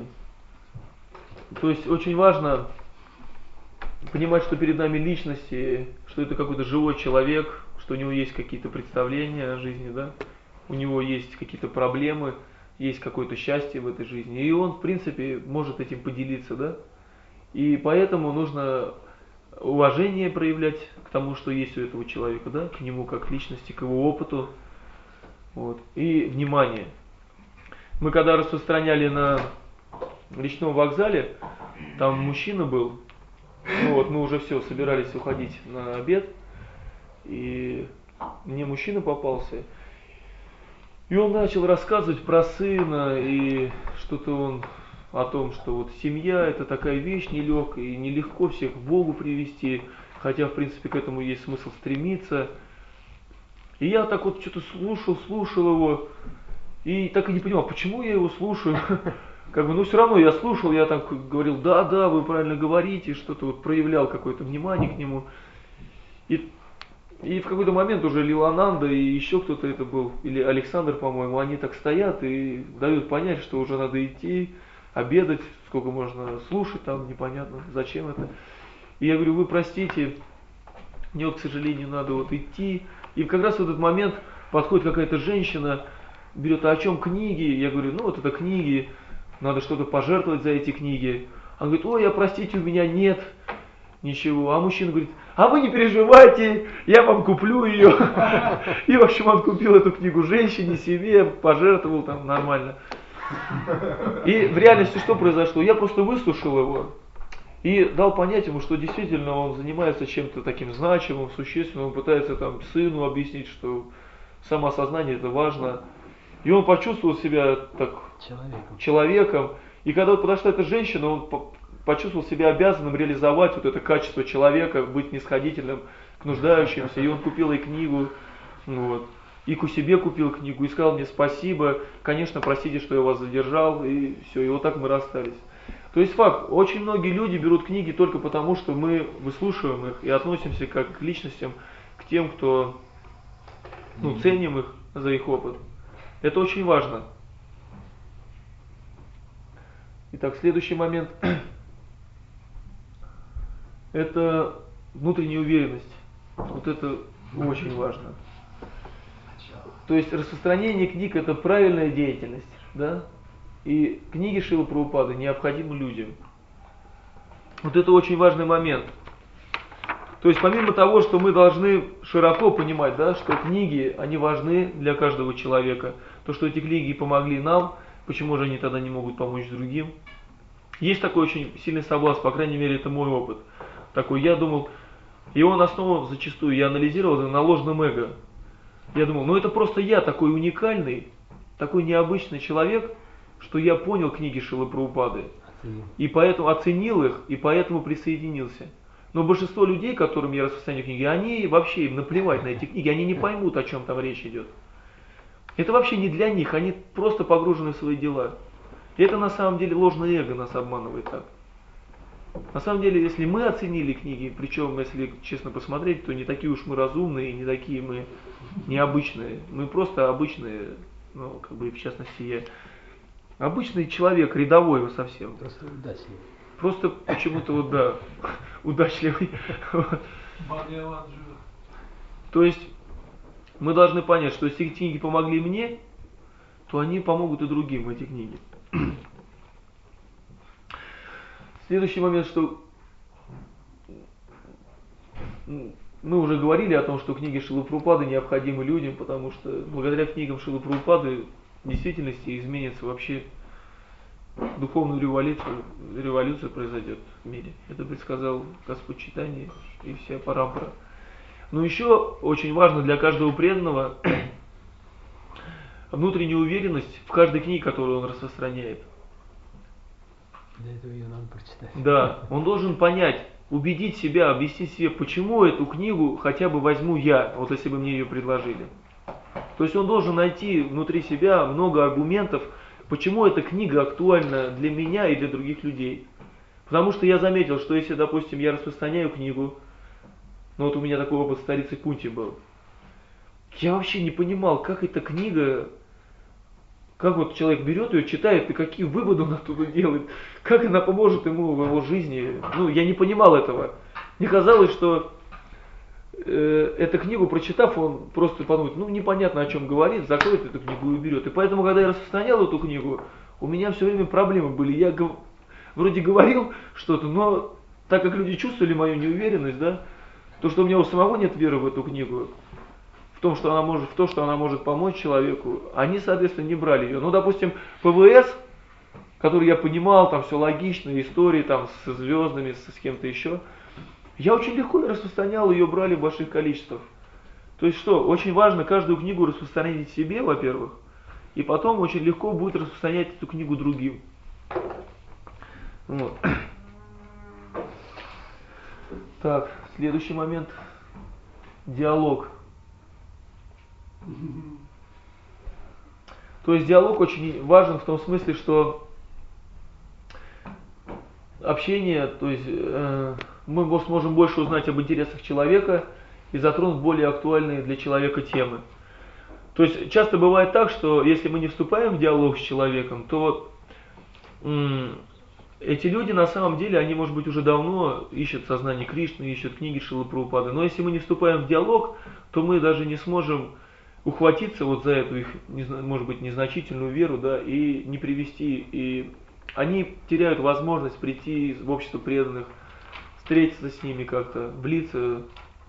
То есть очень важно понимать, что перед нами личности, что это какой-то живой человек, что у него есть какие-то представления о жизни, да? У него есть какие-то проблемы, есть какое-то счастье в этой жизни. И он, в принципе, может этим поделиться, да? И поэтому нужно уважение проявлять к тому, что есть у этого человека, да? К нему как личности, к его опыту. Вот. И внимание. Мы когда распространяли на речном вокзале, там мужчина был, ну вот мы уже все, собирались уходить на обед, и мне мужчина попался, и он начал рассказывать про сына, и что-то он о том, что вот семья это такая вещь нелегкая, и нелегко всех к Богу привести, хотя в принципе к этому есть смысл стремиться. И я так вот что-то слушал его, и так и не понимал, почему я его слушаю. Как бы, но все равно я слушал, я так говорил, да, вы правильно говорите, что-то вот проявлял какое-то внимание к нему. И в какой-то момент уже Лилананда и еще кто-то это был, или Александр, по-моему, они так стоят и дают понять, что уже надо идти, обедать, сколько можно слушать, там непонятно, зачем это. И я говорю, вы простите, мне вот, к сожалению, надо вот идти. И как раз в этот момент подходит какая-то женщина, берет, а о чем книги? Я говорю, ну вот это книги, надо что-то пожертвовать за эти книги. Она говорит, ой, простите, у меня нет ничего. А мужчина говорит, а вы не переживайте, я вам куплю ее. И в общем он купил эту книгу женщине, себе, пожертвовал там нормально. И в реальности что произошло? Я просто выслушал его. И дал понять ему, что действительно он занимается чем-то таким значимым, существенным, он пытается там сыну объяснить, что самоосознание это важно. И он почувствовал себя так человеком. И когда вот подошла эта женщина, он почувствовал себя обязанным реализовать вот это качество человека, быть снисходительным к нуждающимся. И он купил ей книгу, вот. И к себе купил книгу, и сказал мне спасибо, конечно, простите, что я вас задержал, и все, и вот так мы расстались. То есть факт, очень многие люди берут книги только потому, что мы выслушиваем их и относимся как к личностям, к тем, кто, ценим их за их опыт. Это очень важно. Итак, следующий момент – это внутренняя уверенность. Вот это очень важно. То есть распространение книг – это правильная деятельность, да? И книги Шрилы Прабхупады необходимы людям. Вот это очень важный момент. То есть помимо того, что мы должны широко понимать, да, что книги, они важны для каждого человека, то, что эти книги помогли нам, почему же они тогда не могут помочь другим? Есть такой очень сильный соблазн, по крайней мере, это мой опыт. Такой, я думал, и он основан зачастую, я анализировал на ложном эго. Я думал, это просто я такой уникальный, такой необычный человек, что я понял книги Шрилы Прабхупады, и поэтому оценил их, и поэтому присоединился. Но большинство людей, которым я распространяю книги, они вообще им наплевать на эти книги, они не поймут, о чем там речь идет. Это вообще не для них, они просто погружены в свои дела. И это на самом деле ложное эго нас обманывает так. На самом деле, если мы оценили книги, причем, если честно посмотреть, то не такие уж мы разумные, не такие мы необычные. Мы просто обычные, в частности, я обычный человек, рядовой совсем. Просто удачливый. Просто почему-то удачливый. То есть мы должны понять, что если эти книги помогли мне, то они помогут и другим, эти книги. Следующий момент, что мы уже говорили о том, что книги Шрилы Прабхупады необходимы людям, потому что благодаря книгам Шрилы Прабхупады в действительности изменится вообще духовную революция произойдет в мире. Это предсказал Господь Чайтанья и вся парампара. Но еще очень важно для каждого преданного внутренняя уверенность в каждой книге, которую он распространяет. Для этого ее надо прочитать. Да, он должен понять, убедить себя, объяснить себе, почему эту книгу хотя бы возьму я, вот если бы мне ее предложили. То есть он должен найти внутри себя много аргументов, почему эта книга актуальна для меня и для других людей. Потому что я заметил, что если, допустим, я распространяю книгу, ну вот у меня такой опыт в столице Кунти был, я вообще не понимал, как эта книга, как вот человек берет ее, читает, и какие выводы он оттуда делает, как она поможет ему в его жизни. Ну, я не понимал этого. Мне казалось, что эту книгу прочитав, он просто подумает, ну непонятно, о чем говорит, закроет эту книгу и уберет. И поэтому, когда я распространял эту книгу, у меня все время проблемы были. Я вроде говорил что-то, но так как люди чувствовали мою неуверенность, да, то, что у меня у самого нет веры в эту книгу, в том, что она может помочь человеку, они, соответственно, не брали ее. Ну, допустим, ПВС, который я понимал, там все логично, истории там со звездами, с кем-то еще, я очень легко распространял, ее брали в больших количествах. То есть что, очень важно каждую книгу распространять себе, во-первых, и потом очень легко будет распространять эту книгу другим. Вот. Так, следующий момент. Диалог. То есть диалог очень важен в том смысле, что общение, то есть мы сможем больше узнать об интересах человека и затронуть более актуальные для человека темы. То есть часто бывает так, что если мы не вступаем в диалог с человеком, то эти люди на самом деле, они, может быть, уже давно ищут сознание Кришны, ищут книги Шрилы Прабхупады. Но если мы не вступаем в диалог, то мы даже не сможем ухватиться вот за эту их, может быть, незначительную веру, да, и не привести. И они теряют возможность прийти в общество преданных, встретиться с ними как-то, влиться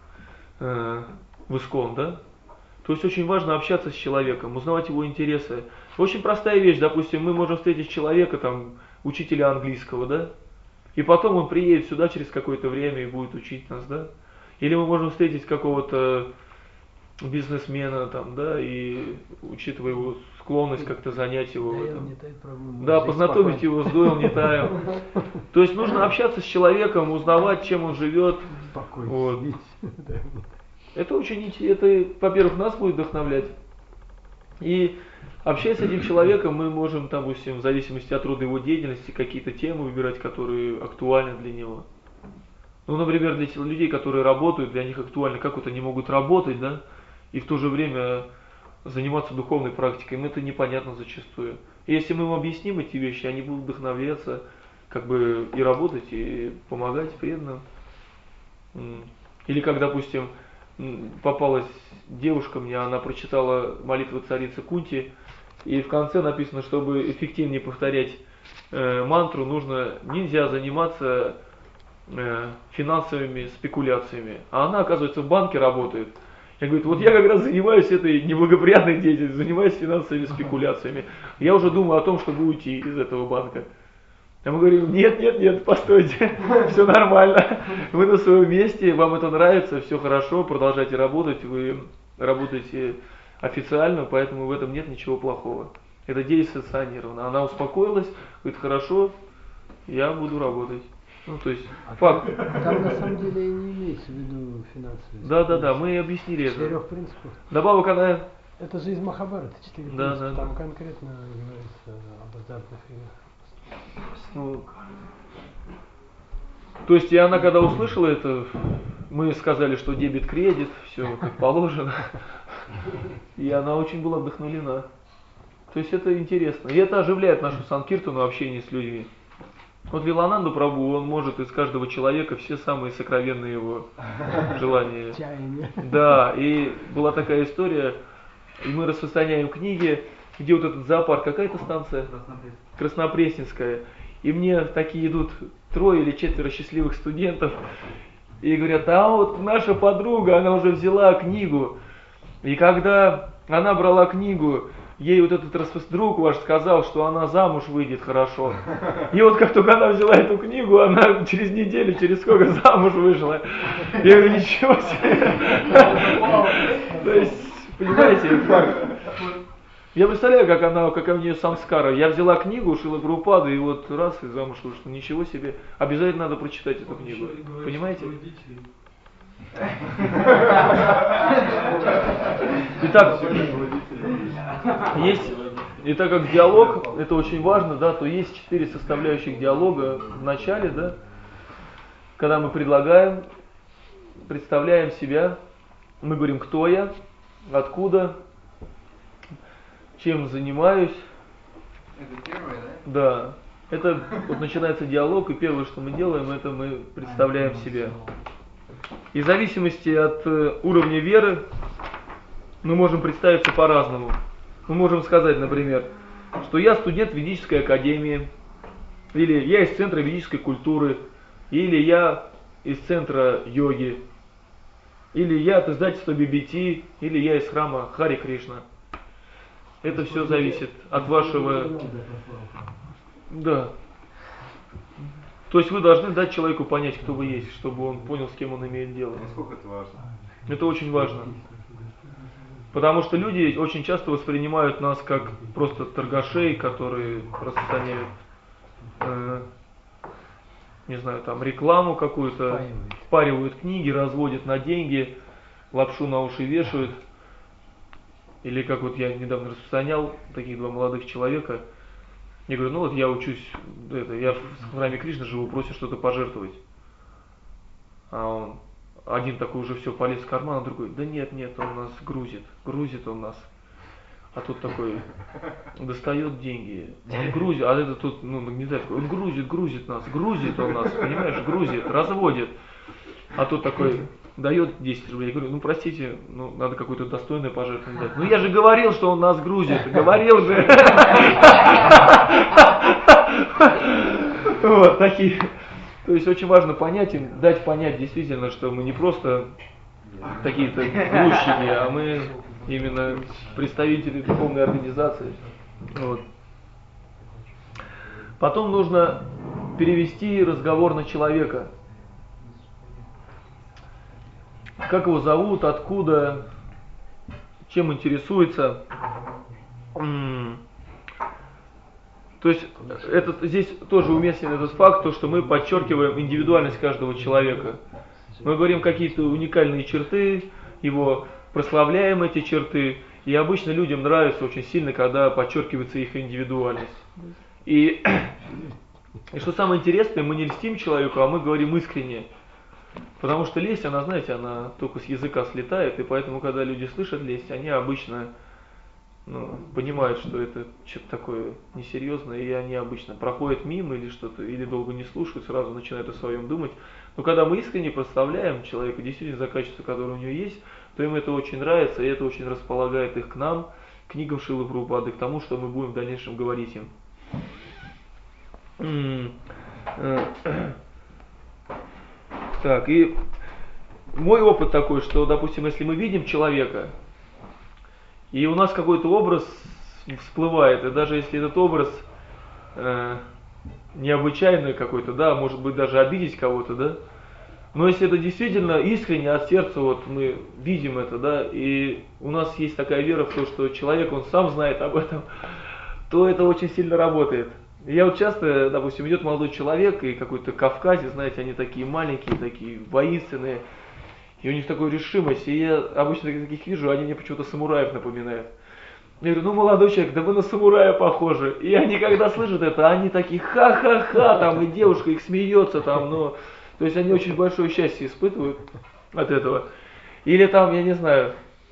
в ИСККОН, да. То есть очень важно общаться с человеком, узнавать его интересы. Очень простая вещь, допустим, мы можем встретить человека, там, учителя английского, да, и потом он приедет сюда через какое-то время и будет учить нас, да. Или мы можем встретить какого-то бизнесмена, там, да, и учитывая его склонность как-то занять его в этом. Да, познакомить его с Дойл Нитаем. То есть нужно общаться с человеком, узнавать, чем он живет. Вот. Это очень, это, во-первых, нас будет вдохновлять. И общаясь с этим человеком, мы можем, допустим, в зависимости от рода его деятельности, какие-то темы выбирать, которые актуальны для него. Ну, например, для людей, которые работают, для них актуально, как вот они могут работать, да, и в то же время заниматься духовной практикой, им это непонятно зачастую. И если мы им объясним эти вещи, они будут вдохновляться, как бы и работать, и помогать преданным. Или как, допустим, попалась девушка мне, она прочитала молитву царицы Кунти, и в конце написано, чтобы эффективнее повторять мантру, нельзя заниматься финансовыми спекуляциями. А она, оказывается, в банке работает. Я говорю, вот я как раз занимаюсь этой неблагоприятной деятельностью, занимаюсь финансовыми спекуляциями. Я уже думаю о том, чтобы уйти из этого банка. А мы говорим, нет, постойте, все нормально, вы на своем месте, вам это нравится, все хорошо, продолжайте работать, вы работаете официально, поэтому в этом нет ничего плохого. Это действие санкционировано. Она успокоилась, говорит, хорошо, я буду работать. Ну, то есть, факт. Там на самом деле и не имеется в виду финансовые. Да, мы объяснили это. 4 принципов. Добавок она... Это же из Махабхараты, 4 принципа. Там конкретно говорится об азартных играх. Ну, то есть, и она, когда услышала это, мы сказали, что дебет-кредит, все как положено. И она очень была вдохновлена. То есть, это интересно. И это оживляет нашу санкиртану, общение с людьми. Вот Вилананда Прабху, он может из каждого человека все самые сокровенные его желания. Да, и была такая история, и мы распространяем книги, где вот этот зоопарк, какая-то станция? Краснопресненская. И мне такие идут 3 или 4 счастливых студентов, и говорят, а вот наша подруга, она уже взяла книгу. И когда она брала книгу, ей вот этот друг ваш сказал, что она замуж выйдет хорошо. И вот как только она взяла эту книгу, она через неделю, через сколько замуж вышла. Я говорю, ничего себе. То есть, понимаете, факт. Я представляю, какая у нее самскара. Я взяла книгу Шрилы Прабхупады, и вот раз, и замуж вышла. Ничего себе. Обязательно надо прочитать эту книгу. Понимаете? Итак, есть, и так как диалог, это очень важно, да, то есть 4 составляющих диалога в начале, да, когда мы представляем себя, мы говорим, кто я, откуда, чем занимаюсь. Это первое, да? Да. Это вот начинается диалог, и первое, что мы делаем, это мы представляем себя. И в зависимости от уровня веры мы можем представиться по-разному. Мы можем сказать, например, что я студент ведической академии, или я из центра ведической культуры, или я из центра йоги, или я от издательства BBT, или я из храма Хари Кришна. Это все зависит от вашего... Да. То есть вы должны дать человеку понять, кто вы есть, чтобы он понял, с кем он имеет дело. Насколько это важно? Это очень важно. Потому что люди очень часто воспринимают нас как просто торгашей, которые распространяют, не знаю, там рекламу какую-то, впаривают книги, разводят на деньги, лапшу на уши вешают. Или как вот я недавно распространял таких 2 молодых человека. Я говорю, ну вот я учусь, я в храме Кришны живу, просит что-то пожертвовать. А он, один такой уже все полез в карман, а другой, да нет, он нас грузит он нас. А тут такой, достает деньги, он грузит, а это тут, нагнетает, он грузит нас, понимаешь, грузит, разводит. А тут такой, дает 10 рублей. Я говорю, простите, надо какое-то достойное пожертвование дать. Я же говорил, что он нас грузит. Говорил же. Вот такие. То есть очень важно понять им, дать понять действительно, что мы не просто какие-то грузчики, а мы именно представители духовной организации. Вот. Потом нужно перевести разговор на человека. Как его зовут, откуда, чем интересуется. То есть здесь тоже уместен этот факт, то, что мы подчеркиваем индивидуальность каждого человека. Мы говорим какие-то уникальные черты, его прославляем эти черты, и обычно людям нравится очень сильно, когда подчеркивается их индивидуальность. И что самое интересное, мы не льстим человеку, а мы говорим искренне. Потому что лесть, она, знаете, она только с языка слетает, и поэтому, когда люди слышат лесть, они обычно понимают, что это что-то такое несерьезное, и они обычно проходят мимо или что-то, или долго не слушают, сразу начинают о своем думать. Но когда мы искренне проставляем человека действительно за качество, которое у него есть, то им это очень нравится, и это очень располагает их к нам, к книгам Шрилы Прабхупады, к тому, что мы будем в дальнейшем говорить им. Так, и мой опыт такой, что, допустим, если мы видим человека, и у нас какой-то образ всплывает, и даже если этот образ необычайный какой-то, да, может быть даже обидеть кого-то, да, но если это действительно искренне от сердца, вот мы видим это, да, и у нас есть такая вера в то, что человек, он сам знает об этом, то это очень сильно работает. Я вот часто, допустим, идет молодой человек и какой-то кавказец, знаете, они такие маленькие, такие воинственные, и у них такая решимость, и я обычно таких вижу, они мне почему-то самураев напоминают. Я говорю, молодой человек, да вы на самурая похожи. И они, когда слышат это, они такие ха-ха-ха, там, и девушка их смеется, там, то есть они очень большое счастье испытывают от этого. Или там, я не знаю,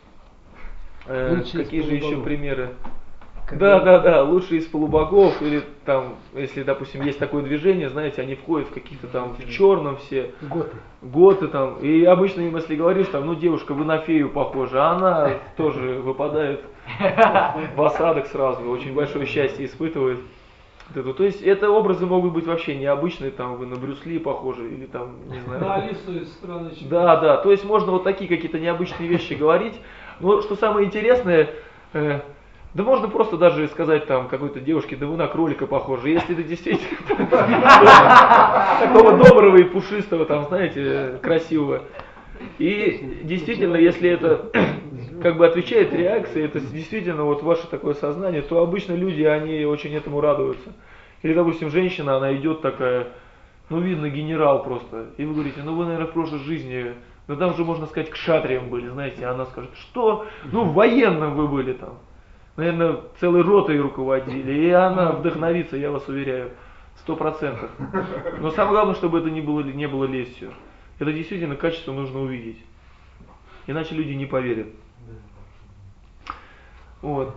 какие же еще примеры. Да, лучшие из полубогов, или там, если, допустим, есть такое движение, знаете, они входят в каких-то там, в черном все. Готы там. И обычно им, если говоришь, там, девушка, вы на фею похожа, а она тоже выпадает в осадок сразу, очень большое счастье испытывает. То есть это образы могут быть вообще необычные, там, вы на Брюс Ли похожи, или там, не знаю. На Алису из страны. Да, то есть можно вот такие какие-то необычные вещи говорить. Но что самое интересное, Да можно просто даже сказать там какой-то девушке, да вы на кролика похожи. Если ты действительно такого доброго и пушистого, там, знаете, красивого. И действительно, если это как бы отвечает реакции, это действительно вот ваше такое сознание, то обычно люди, они очень этому радуются. Или, допустим, женщина, она идет такая, ну видно, генерал просто. И вы говорите, ну вы, наверное, в прошлой жизни, ну там же можно сказать, кшатрием были, знаете. А она скажет, что? Ну военным вы были там. Наверное, целой ротой руководили. И она вдохновится, я вас уверяю, 100%. Но самое главное, чтобы это не было лестью. Это действительно качество нужно увидеть. Иначе люди не поверят. Вот.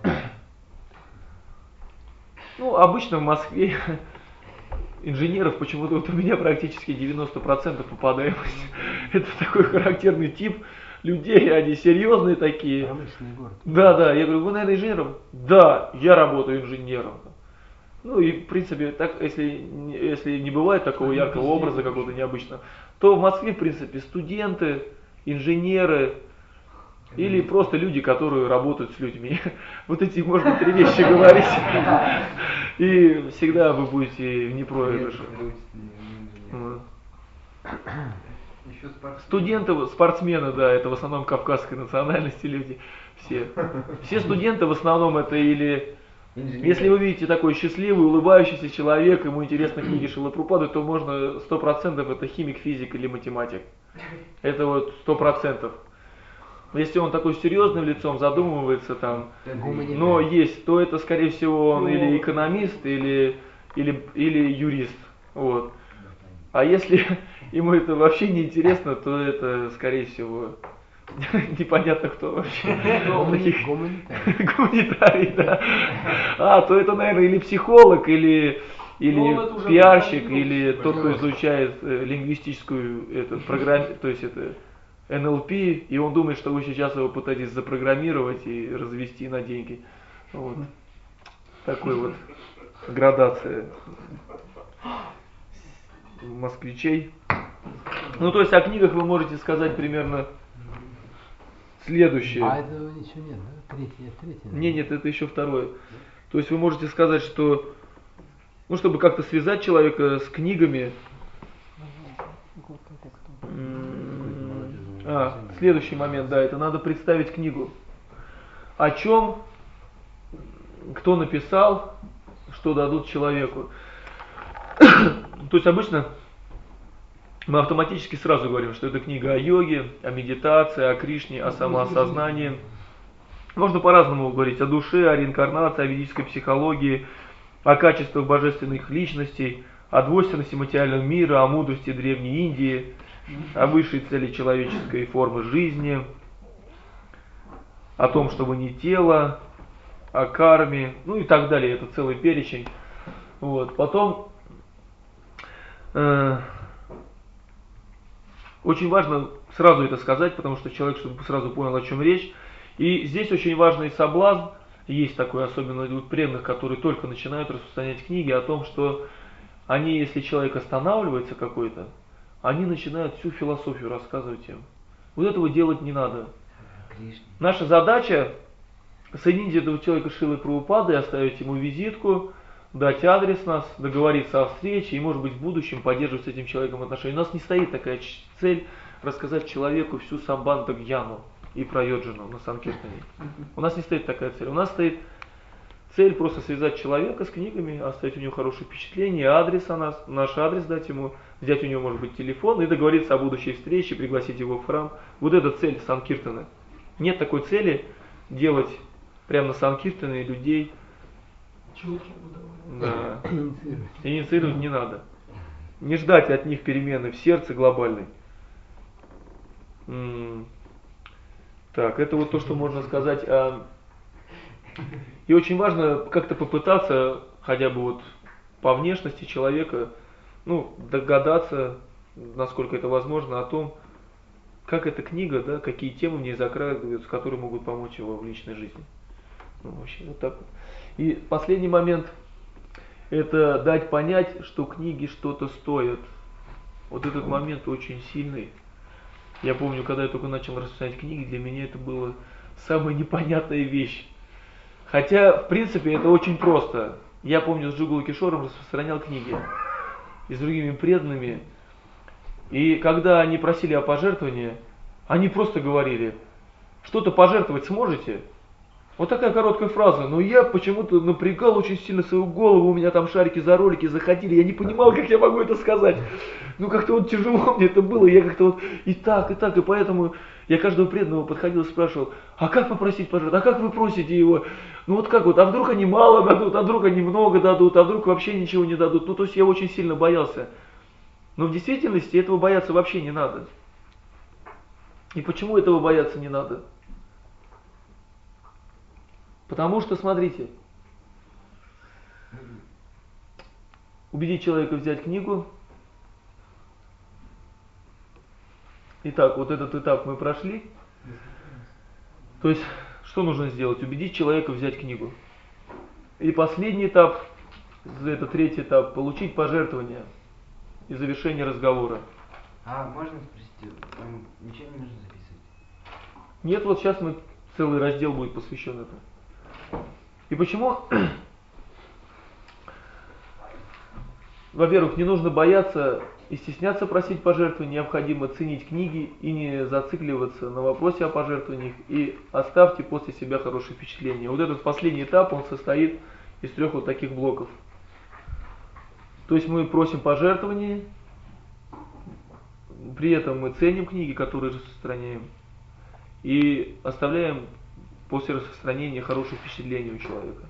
Ну, обычно в Москве инженеров почему-то вот у меня практически 90% попадаемость. Это такой характерный тип людей, они серьезные такие. Промышленный город. Да. Я говорю, вы, наверное, инженером? Да, я работаю инженером. Ну и в принципе, так, если не бывает такого яркого образа какого-то необычного, то в Москве, в принципе, студенты, инженеры или просто люди, которые работают с людьми. Вот эти, можно, три вещи говорить. И всегда вы будете в непроигрыше. Студенты, спортсмены, да, это в основном кавказской национальности люди. Все студенты в основном это или... Если вы видите такой счастливый, улыбающийся человек, ему интересны книги Шрилы Прабхупады, то можно 100% это химик, физик или математик. Это вот 100%. Если он такой серьезным лицом задумывается там, но есть, то это скорее всего он или экономист, или юрист. Вот. А если ему это вообще не интересно, то это скорее всего непонятно кто вообще. Гуманитарий, да. То это, наверное, или психолог, или пиарщик, или тот, кто изучает лингвистическую программу, то есть это НЛП, и он думает, что вы сейчас его пытаетесь запрограммировать и развести на деньги. Вот. Такой вот градация москвичей. Ну, то есть о книгах вы можете сказать примерно следующее. А этого ничего нет, да? Третье. Нет, это еще второе. То есть вы можете сказать, что, ну, чтобы как-то связать человека с книгами. Следующий момент, да, это надо представить книгу. О чем, кто написал, что дадут человеку. То есть обычно мы автоматически сразу говорим, что это книга о йоге, о медитации, о Кришне, о самоосознании. Можно по-разному говорить о душе, о реинкарнации, о ведической психологии, о качествах божественных личностей, о двойственности материального мира, о мудрости Древней Индии, о высшей цели человеческой формы жизни, о том, что вы не тело, о карме, ну и так далее. Это целый перечень. Вот. Потом очень важно сразу это сказать, потому что человек, чтобы сразу понял, о чем речь. И здесь очень важный соблазн, есть такой, особенно у преданных, которые только начинают распространять книги, о том, что они, если человек останавливается какой-то, они начинают всю философию рассказывать им. Вот этого делать не надо. Наша задача соединить этого человека с Шрилой Прабхупадой, оставить ему визитку, дать адрес нас, договориться о встрече и, может быть, в будущем поддерживать с этим человеком отношения. У нас не стоит такая цель рассказать человеку всю самбандха гьяну и про йоджину на Санкиртане. У нас не стоит такая цель. У нас стоит цель просто связать человека с книгами, оставить у него хорошее впечатление, адрес о нас, наш адрес дать ему, взять у него, может быть, телефон и договориться о будущей встрече, пригласить его в храм. Вот это цель Санкиртана. Нет такой цели делать прямо на Санкиртане людей. Да. Инициировать не надо. Не ждать от них перемены в сердце глобальной. Так, это вот то, что можно сказать. И очень важно как-то попытаться, хотя бы вот по внешности человека, ну, догадаться, насколько это возможно, о том, как эта книга, да, какие темы в ней закраиваются, которые могут помочь его в личной жизни. Ну, вообще, вот так вот. И последний момент, это дать понять, что книги что-то стоят. Вот этот момент очень сильный. Я помню, когда я только начал распространять книги, для меня это была самая непонятная вещь. Хотя, в принципе, это очень просто. Я помню, с Джугал Кишором распространял книги и с другими преданными. И когда они просили о пожертвовании, они просто говорили, что-то пожертвовать сможете? Вот такая короткая фраза, но я почему-то напрягал очень сильно свою голову, у меня там шарики за ролики заходили, я не понимал, как я могу это сказать. Ну как-то вот тяжело мне это было, я как-то вот и так, и поэтому я каждого преданного подходил и спрашивал, а как попросить пожертвовать, а как вы просите его? Ну вот как вот, а вдруг они мало дадут, а вдруг они много дадут, а вдруг вообще ничего не дадут. Ну то есть я очень сильно боялся. Но в действительности этого бояться вообще не надо. И почему этого бояться не надо? Потому что, смотрите, убедить человека взять книгу. Итак, вот этот этап мы прошли. То есть, что нужно сделать? Убедить человека взять книгу. И последний этап, это третий этап, получить пожертвование и завершение разговора. А, можно спросить, там ничего не нужно записывать? Нет, вот сейчас целый раздел будет посвящен этому. И почему? Во-первых, не нужно бояться и стесняться просить пожертвований, необходимо ценить книги и не зацикливаться на вопросе о пожертвованиях, и оставьте после себя хорошее впечатление. Вот этот последний этап, он состоит из 3 вот таких блоков. То есть мы просим пожертвований, при этом мы ценим книги, которые распространяем, и оставляем после распространения хорошее впечатление у человека.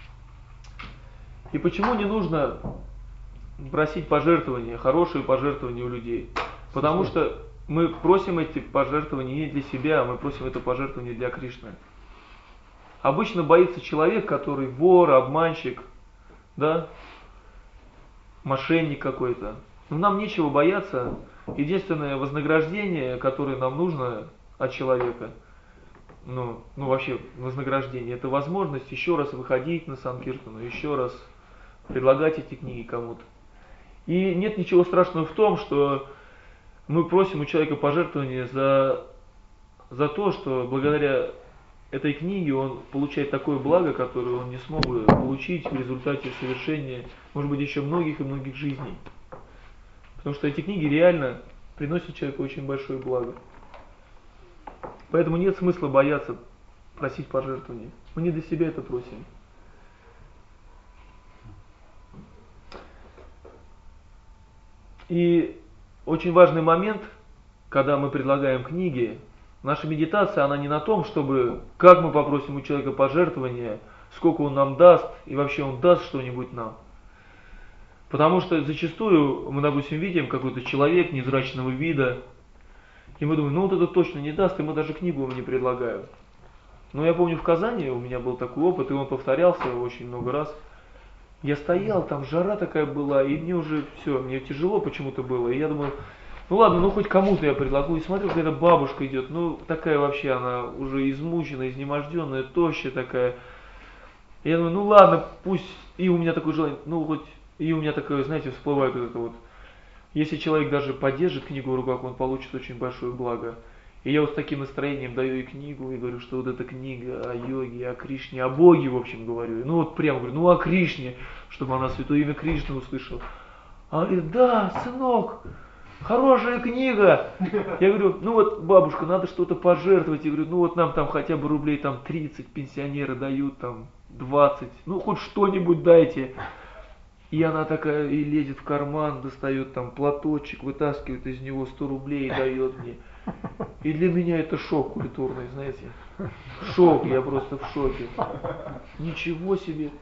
И почему не нужно просить пожертвования, хорошие пожертвования у людей? Потому что мы просим эти пожертвования не для себя, а мы просим это пожертвование для Кришны. Обычно боится человек, который вор, обманщик, да, мошенник какой-то. Но нам нечего бояться. Единственное вознаграждение, которое нам нужно от человека, ну вообще вознаграждение, это возможность еще раз выходить на Санкиртану, еще раз предлагать эти книги кому-то. И нет ничего страшного в том, что мы просим у человека пожертвования за то, что благодаря этой книге он получает такое благо, которое он не смог бы получить в результате совершения, может быть, еще многих и многих жизней. Потому что эти книги реально приносят человеку очень большое благо. Поэтому нет смысла бояться просить пожертвования. Мы не для себя это просим. И очень важный момент, когда мы предлагаем книги, наша медитация, она не на том, чтобы, как мы попросим у человека пожертвования, сколько он нам даст, и вообще он даст что-нибудь нам. Потому что зачастую мы, допустим, видим какой-то человек невзрачного вида, и мы думаем, ну вот это точно не даст, и мы даже книгу ему не предлагаем. Но я помню, в Казани у меня был такой опыт, и он повторялся очень много раз. Я стоял, там жара такая была, и мне уже все, мне тяжело почему-то было. И я думал, ну ладно, ну хоть кому-то я предлагу. И смотрю, какая-то бабушка идет, ну такая вообще, она уже измученная, изнеможденная, тощая такая. И я думаю, ну ладно, пусть, и у меня такое желание, ну хоть, и у меня такое, знаете, всплывает вот это вот. Если человек даже поддержит книгу в руках, он получит очень большое благо. И я вот с таким настроением даю ей книгу и говорю, что вот эта книга о йоге, о Кришне, о Боге, в общем, говорю. Ну вот прямо говорю, ну о Кришне, чтобы она святое имя Кришны услышала. Она говорит, да, сынок, хорошая книга. Я говорю, ну вот, бабушка, надо что-то пожертвовать. Я говорю, ну вот нам там хотя бы рублей там 30 пенсионеры дают, там 20, ну хоть что-нибудь дайте. И она такая, и лезет в карман, достает там платочек, вытаскивает из него 100 рублей и дает мне. И для меня это шок культурный, знаете. Шок, я просто в шоке. Ничего себе.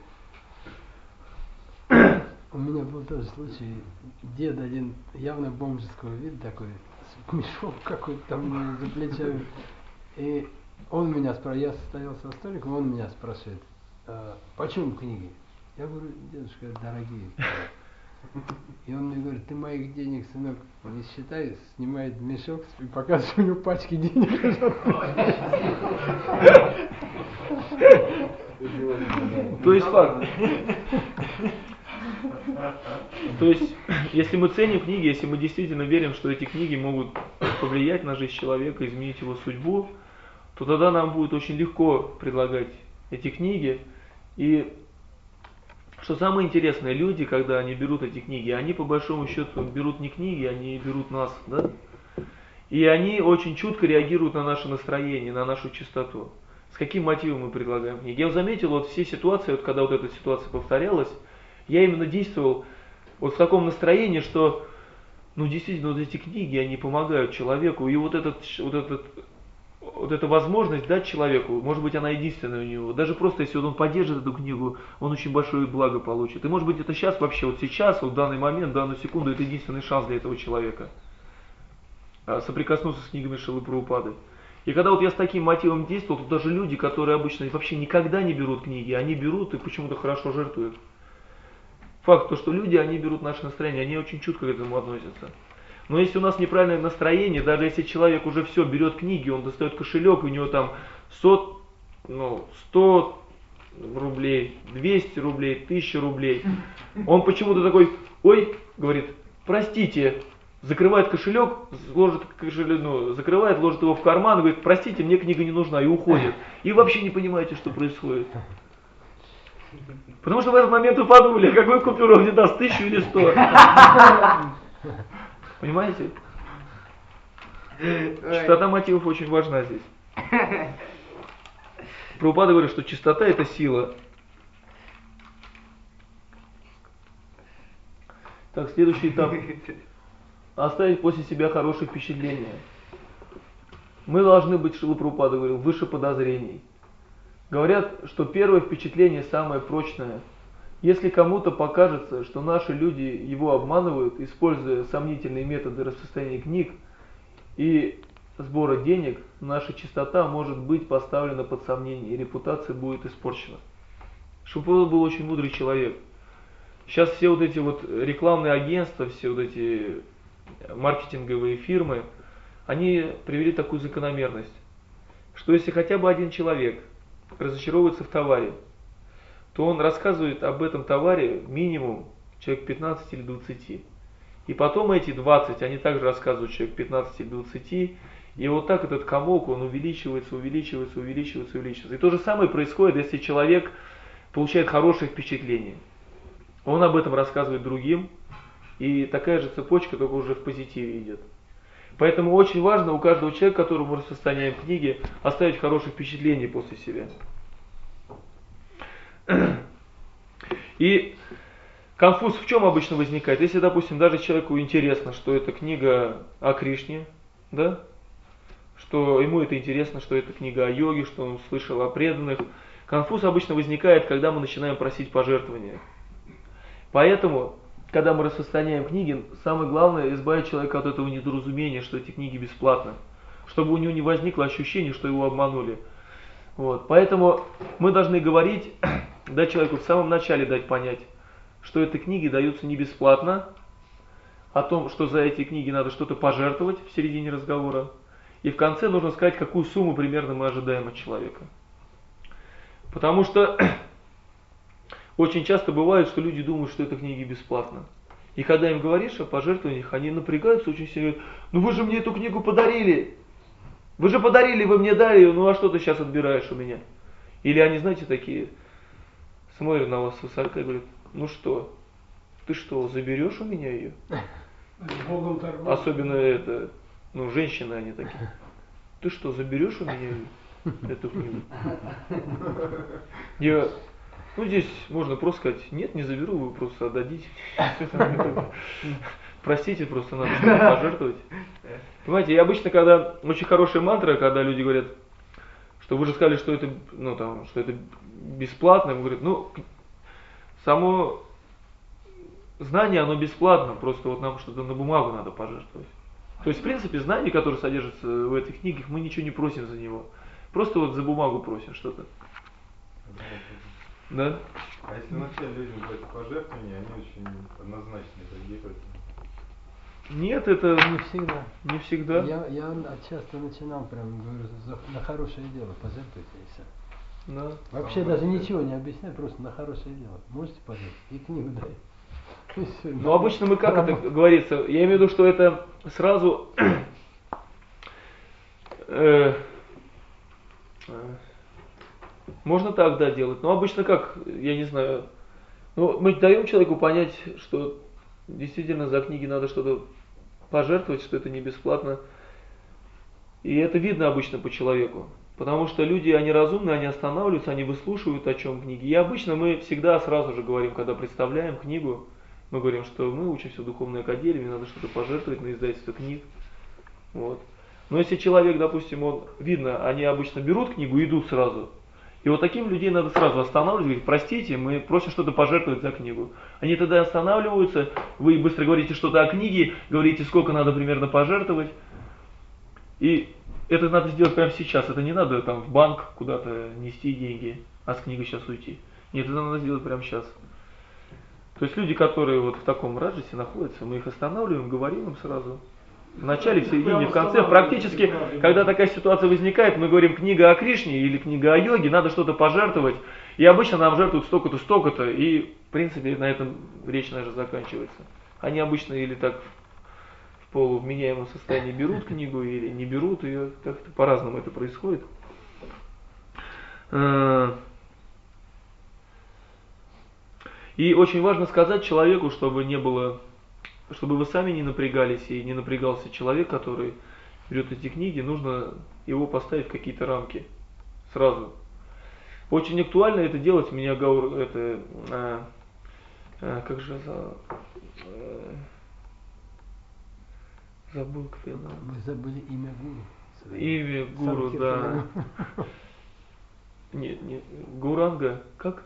У меня был тоже случай, дед один явно бомжеского вида такой, мешок какой-то там за плечами. И он меня спрашивает, я стоял со столиком, он меня спрашивает, почем книги? Я говорю, дедушка, дорогие. И он мне говорит, ты моих денег, сынок, не считай, снимает мешок и показывает, у него пачки денег лежат. То есть факт. То есть, если мы ценим книги, если мы действительно верим, что эти книги могут повлиять на жизнь человека, изменить его судьбу, то тогда нам будет очень легко предлагать эти книги. И что самое интересное, люди, когда они берут эти книги, они по большому счету берут не книги, они берут нас, да? И они очень чутко реагируют на наше настроение, на нашу чистоту. С каким мотивом мы предлагаем книги? Я вот заметил, вот все ситуации, вот когда вот эта ситуация повторялась, я именно действовал вот в таком настроении, что, ну действительно, вот эти книги, они помогают человеку, и вот эта возможность дать человеку, может быть, она единственная у него, даже просто если он поддержит эту книгу, он очень большое благо получит. И может быть, это сейчас вообще, вот сейчас, вот в данный момент, в данную секунду, это единственный шанс для этого человека соприкоснуться с книгами Шрилы Прабхупады. И когда вот я с таким мотивом действовал, то даже люди, которые обычно вообще никогда не берут книги, они берут и почему-то хорошо жертвуют. Факт то, что люди, они берут наше настроение, они очень чутко к этому относятся. Но если у нас неправильное настроение, даже если человек уже все берет книги, он достает кошелек, у него там 100 рублей, 200 рублей, 1000 рублей, он почему-то такой, ой, говорит, простите, закрывает кошелек, закрывает, ложит его в карман, говорит, простите, мне книга не нужна, и уходит. И вообще не понимаете, что происходит. Потому что в этот момент вы подумали, какой купюру он мне даст, 1000 или 100. Понимаете? Чистота мотивов очень важна здесь. Прабхупада говорит, что чистота это сила. Так, следующий этап. Оставить после себя хорошее впечатление. Мы должны быть, Шрила Прабхупада говорил, выше подозрений. Говорят, что первое впечатление самое прочное. Если кому-то покажется, что наши люди его обманывают, используя сомнительные методы распространения книг и сбора денег, наша чистота может быть поставлена под сомнение, и репутация будет испорчена. Шрила был очень мудрый человек. Сейчас все вот эти вот рекламные агентства, все вот эти маркетинговые фирмы, они привели такую закономерность, что если хотя бы один человек разочаровывается в товаре, то он рассказывает об этом товаре минимум человек 15 или 20. И потом эти 20, они также рассказывают человек 15 или 20. И вот так этот комок, он увеличивается. И то же самое происходит, если человек получает хорошее впечатление. Он об этом рассказывает другим. И такая же цепочка, только уже в позитиве идет. Поэтому очень важно у каждого человека, которому мы распространяем книги, оставить хорошее впечатление после себя. И конфуз в чем обычно возникает? Если, допустим, даже человеку интересно, что это книга о Кришне, да? Что ему это интересно, что это книга о йоге, что он слышал о преданных. Конфуз обычно возникает, когда мы начинаем просить пожертвования. Поэтому, когда мы распространяем книги, самое главное избавить человека от этого недоразумения, что эти книги бесплатны. Чтобы у него не возникло ощущение, что его обманули. Вот. Поэтому мы должны говорить, дать человеку в самом начале дать понять, что эти книги даются не бесплатно, о том, что за эти книги надо что-то пожертвовать в середине разговора. И в конце нужно сказать, какую сумму примерно мы ожидаем от человека. Потому что очень часто бывает, что люди думают, что это книги бесплатно. И когда им говоришь о пожертвованиях, они напрягаются очень сильно. Ну вы же мне эту книгу подарили. Вы же подарили, вы мне дали, ну а что ты сейчас отбираешь у меня? Или они, знаете, такие, смотрят на вас высоко и говорят, ну что, ты что, заберешь у меня ее? Особенно это, ну женщины они такие. Ты что, заберешь у меня ее, эту книгу? Ну здесь можно просто сказать, нет, не заберу, вы просто отдадите. Простите, просто надо что-то пожертвовать. Понимаете, и обычно, когда очень хорошая мантра, когда люди говорят, что вы же сказали, что это, ну, там, что это бесплатно, говорят, ну, само знание, оно бесплатно, просто вот нам что-то на бумагу надо пожертвовать. То есть, в принципе, знание, которое содержится в этих книгах, мы ничего не просим за него. Просто вот за бумагу просим что-то. Да? А если вначале людям дать пожертвования, они очень однозначно реагируют. Нет, это Не всегда. не всегда. Я часто начинал прям говорю, на хорошее дело пожертвуйте и все. Да. Вообще даже ничего не объясняю, просто на хорошее дело. Можете пожертвовать? И книгу дай. И всё. Но обычно мы как это говорится, я имею в виду, что это сразу Можно так, да, делать. Но обычно как, я не знаю, ну, мы даем человеку понять, что действительно за книги надо что-то пожертвовать, что это не бесплатно. И это видно обычно по человеку. Потому что люди, они разумные, они останавливаются, они выслушивают, о чем книги. И обычно мы всегда сразу же говорим, когда представляем книгу, мы говорим, что мы учимся в духовной академии, надо что-то пожертвовать на издательство книг. Вот. Но если человек, допустим, он, видно, они обычно берут книгу и идут сразу. И вот таким людей надо сразу останавливать, говорить, простите, мы просим что-то пожертвовать за книгу. Они тогда останавливаются, вы быстро говорите что-то о книге, говорите, сколько надо примерно пожертвовать. И это надо сделать прямо сейчас, это не надо там в банк куда-то нести деньги, а с книгой сейчас уйти. Нет, это надо сделать прямо сейчас. То есть люди, которые вот в таком раджасе находятся, мы их останавливаем, говорим им сразу. В начале, в середине, в конце, практически, когда такая ситуация возникает, мы говорим книга о Кришне или книга о йоге, надо что-то пожертвовать. И обычно нам жертвуют столько-то, столько-то, и в принципе на этом речь наша заканчивается. Они обычно или так в полувменяемом состоянии берут книгу, или не берут ее, как-то по-разному это происходит. И очень важно сказать человеку, чтобы не было, чтобы вы сами не напрягались и не напрягался человек, который берет эти книги, нужно его поставить в какие-то рамки сразу. Очень актуально это делать, меня как же забыл, кто это. Вы забыли имя гуру. Имя гуру, да. Нет, Гуранга, как?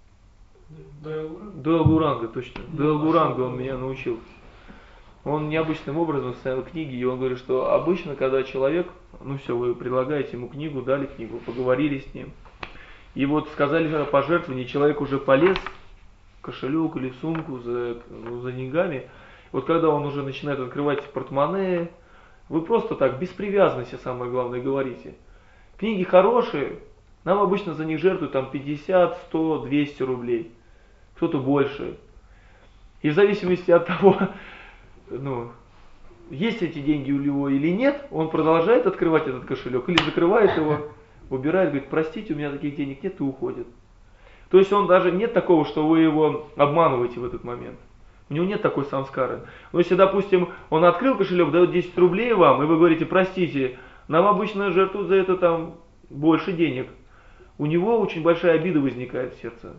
Дойл Гуранга, точно. Дойл Гуранга, он меня научил. Он необычным образом ставил книги, и он говорит, что обычно, когда человек, ну все, вы предлагаете ему книгу, дали книгу, поговорили с ним, и вот сказали о пожертвовании, человек уже полез в кошелек или в сумку за деньгами. Вот когда он уже начинает открывать портмоне, вы просто так, без привязанности, самое главное, говорите. Книги хорошие, нам обычно за них жертвуют там 50, 100, 200 рублей, кто-то больше. И в зависимости от того, ну, есть эти деньги у него или нет, он продолжает открывать этот кошелек или закрывает его, убирает, говорит, простите, у меня таких денег нет, и уходит. То есть он даже нет такого, что вы его обманываете в этот момент. У него нет такой самскары. Но если, допустим, он открыл кошелек, дает 10 рублей вам, и вы говорите, простите, нам обычно жертвуют за это там больше денег. У него очень большая обида возникает в сердце.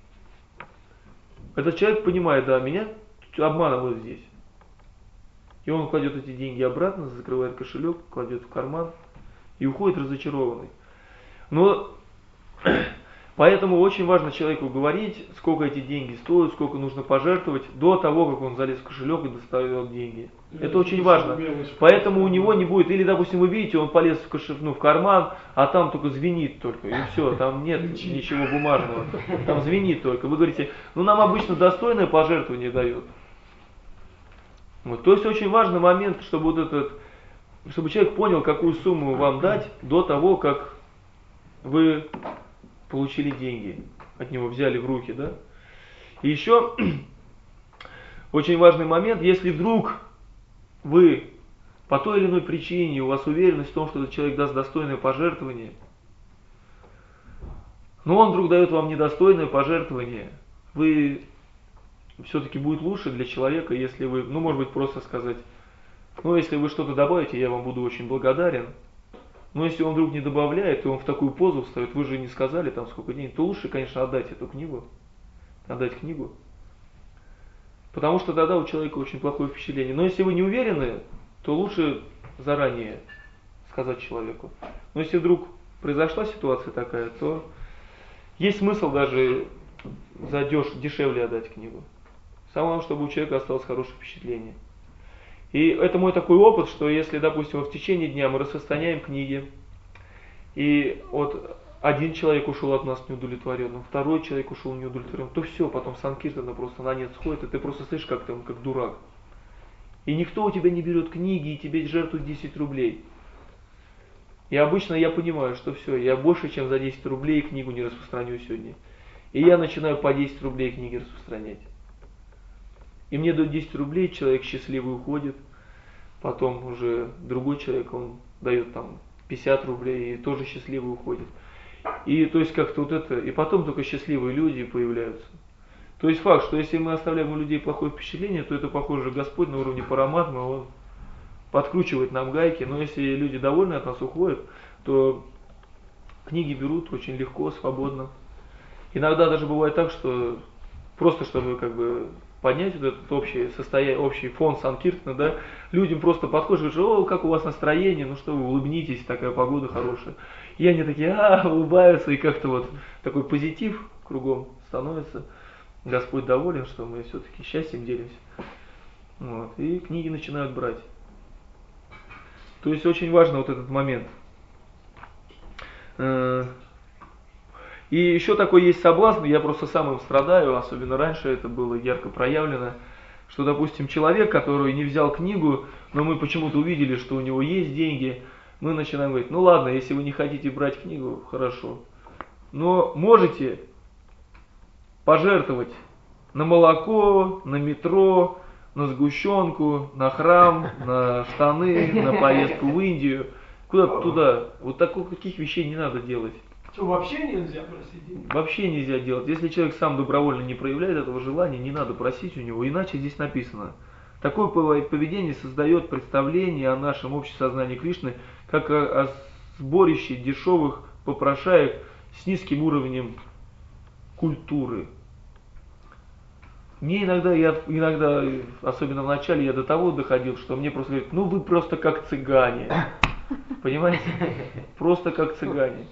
Этот человек понимает, да, меня обманывают здесь. И он кладет эти деньги обратно, закрывает кошелек, кладет в карман и уходит разочарованный. Но поэтому очень важно человеку говорить, сколько эти деньги стоят, сколько нужно пожертвовать до того, как он залез в кошелек и достает деньги. Это очень важно. Поэтому у него не будет, или, допустим, вы видите, он полез в карман, а там только звенит только, и все, там нет ничего бумажного, там звенит только. Вы говорите, ну нам обычно достойное пожертвование дают. Вот. То есть очень важный момент, чтобы чтобы человек понял, какую сумму вам дать до того, как вы получили деньги, от него взяли в руки, да? И еще очень важный момент, если вдруг вы по той или иной причине, у вас уверенность в том, что этот человек даст достойное пожертвование, но он вдруг дает вам недостойное пожертвование, вы все-таки будет лучше для человека, если вы, ну может быть просто сказать, ну если вы что-то добавите, я вам буду очень благодарен. Но если он вдруг не добавляет, и он в такую позу встает, вы же не сказали там сколько денег, то лучше, конечно, отдать эту книгу, отдать книгу. Потому что тогда у человека очень плохое впечатление. Но если вы не уверены, то лучше заранее сказать человеку. Но если вдруг произошла ситуация такая, то есть смысл даже дешевле отдать книгу. Самое главное, чтобы у человека осталось хорошее впечатление. И это мой такой опыт, что если, допустим, в течение дня мы распространяем книги, и вот один человек ушел от нас неудовлетворенным, второй человек ушел неудовлетворенным, то все, потом санкиртана просто на нет сходит, и ты просто слышишь, как дурак. И никто у тебя не берет книги, и тебе жертвуют 10 рублей. И обычно я понимаю, что все, я больше, чем за 10 рублей книгу не распространю сегодня. И я начинаю по 10 рублей книги распространять. И мне дают 10 рублей, человек счастливый уходит, потом уже другой человек, он дает там 50 рублей и тоже счастливый уходит. И то есть как-то вот это, и потом только счастливые люди появляются. То есть факт, что если мы оставляем у людей плохое впечатление, то это похоже, Господь на уровне параматмы, Он подкручивает нам гайки. Но если люди довольны от нас уходят, то книги берут очень легко, свободно. Иногда даже бывает так, что просто чтобы как бы поднять вот этот общий состояние, общий фон Санкиртана, да, людям просто подходишь и говоришь: о, как у вас настроение, ну что вы, улыбнитесь, такая погода хорошая. И они такие, улыбаются, и как-то вот такой позитив кругом становится. Господь доволен, что мы все-таки счастьем делимся. Вот. И книги начинают брать. То есть очень важно вот этот момент. И еще такой есть соблазн, я просто сам им страдаю, особенно раньше это было ярко проявлено, что, допустим, человек, который не взял книгу, но мы почему-то увидели, что у него есть деньги, мы начинаем говорить: ну ладно, если вы не хотите брать книгу, хорошо, но можете пожертвовать на молоко, на метро, на сгущенку, на храм, на штаны, на поездку в Индию, куда-то туда. Вот таких вещей не надо делать. Что, вообще нельзя просить денег? Вообще нельзя делать. Если человек сам добровольно не проявляет этого желания, не надо просить у него, иначе здесь написано: такое поведение создает представление о нашем общесознании Кришны как о сборище дешевых попрошаек с низким уровнем культуры. Мне иногда, особенно в начале, я до того доходил, что мне просто говорят: ну вы просто как цыгане. Понимаете? Просто как цыгане.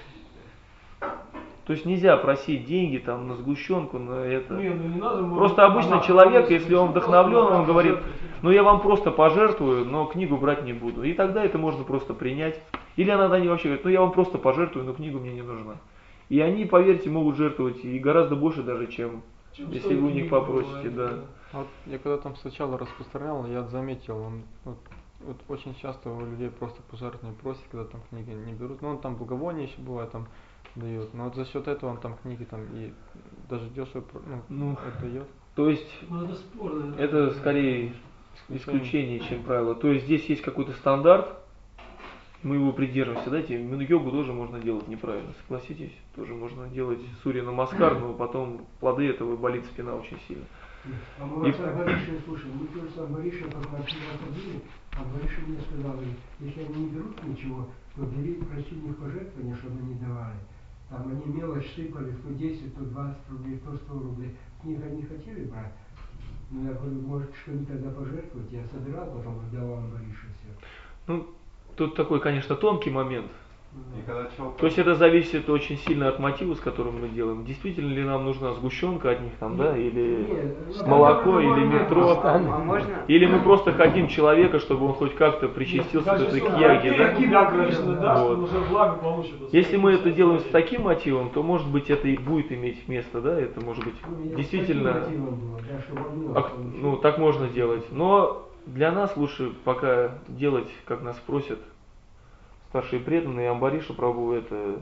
То есть нельзя просить деньги там на сгущенку, на это. Не надо, просто обычный человек, если он вдохновлен, он говорит: ну я вам просто пожертвую, но книгу брать не буду. И тогда это можно просто принять. Или иногда они вообще говорят: ну я вам просто пожертвую, но книгу мне не нужна. И они, поверьте, могут жертвовать и гораздо больше даже, чем если вы у них попросите, да. Вот я когда там сначала распространял, я заметил, вот очень часто у людей просто пожертвования просят, когда там книги не берут. Ну он там благовония еще бывает там дает, но вот за счет этого он там книги там и даже дешево отдает. То есть это спорно. Это скорее исключение, чем правило. То есть здесь есть какой-то стандарт, мы его придерживаемся. Знаете, йогу тоже можно делать неправильно, согласитесь? Тоже можно делать сурья намаскар, но потом плоды этого болит спина очень сильно. А мы вас Амбариши слушаем, мы тоже с Амбаришем, как мы отсюда ходили, Амбариши мне сказал: если они не берут ничего, то проси у них пожертвования, чтобы они давали. Там они мелочь сыпали, то 10, то 20 рублей, то 100 рублей. Книг они хотели брать. Ну я говорю: может что-нибудь тогда пожертвовать? Я собирал, потом раздавал Амбариши все. Ну, тут такой, конечно, тонкий момент. И когда человек... То есть это зависит очень сильно от мотива, с которым мы делаем. Действительно ли нам нужна сгущенка от них там, да, или молоко, или метро, или мы просто хотим человека, чтобы он хоть как-то причастился к этой кьяге, да? Вот. Если мы это делаем с таким мотивом, то, может быть, это и будет иметь место, да, это может быть действительно, ну, так можно делать. Но для нас лучше пока делать, как нас просят старшие преданные. Амбариша Прабху, это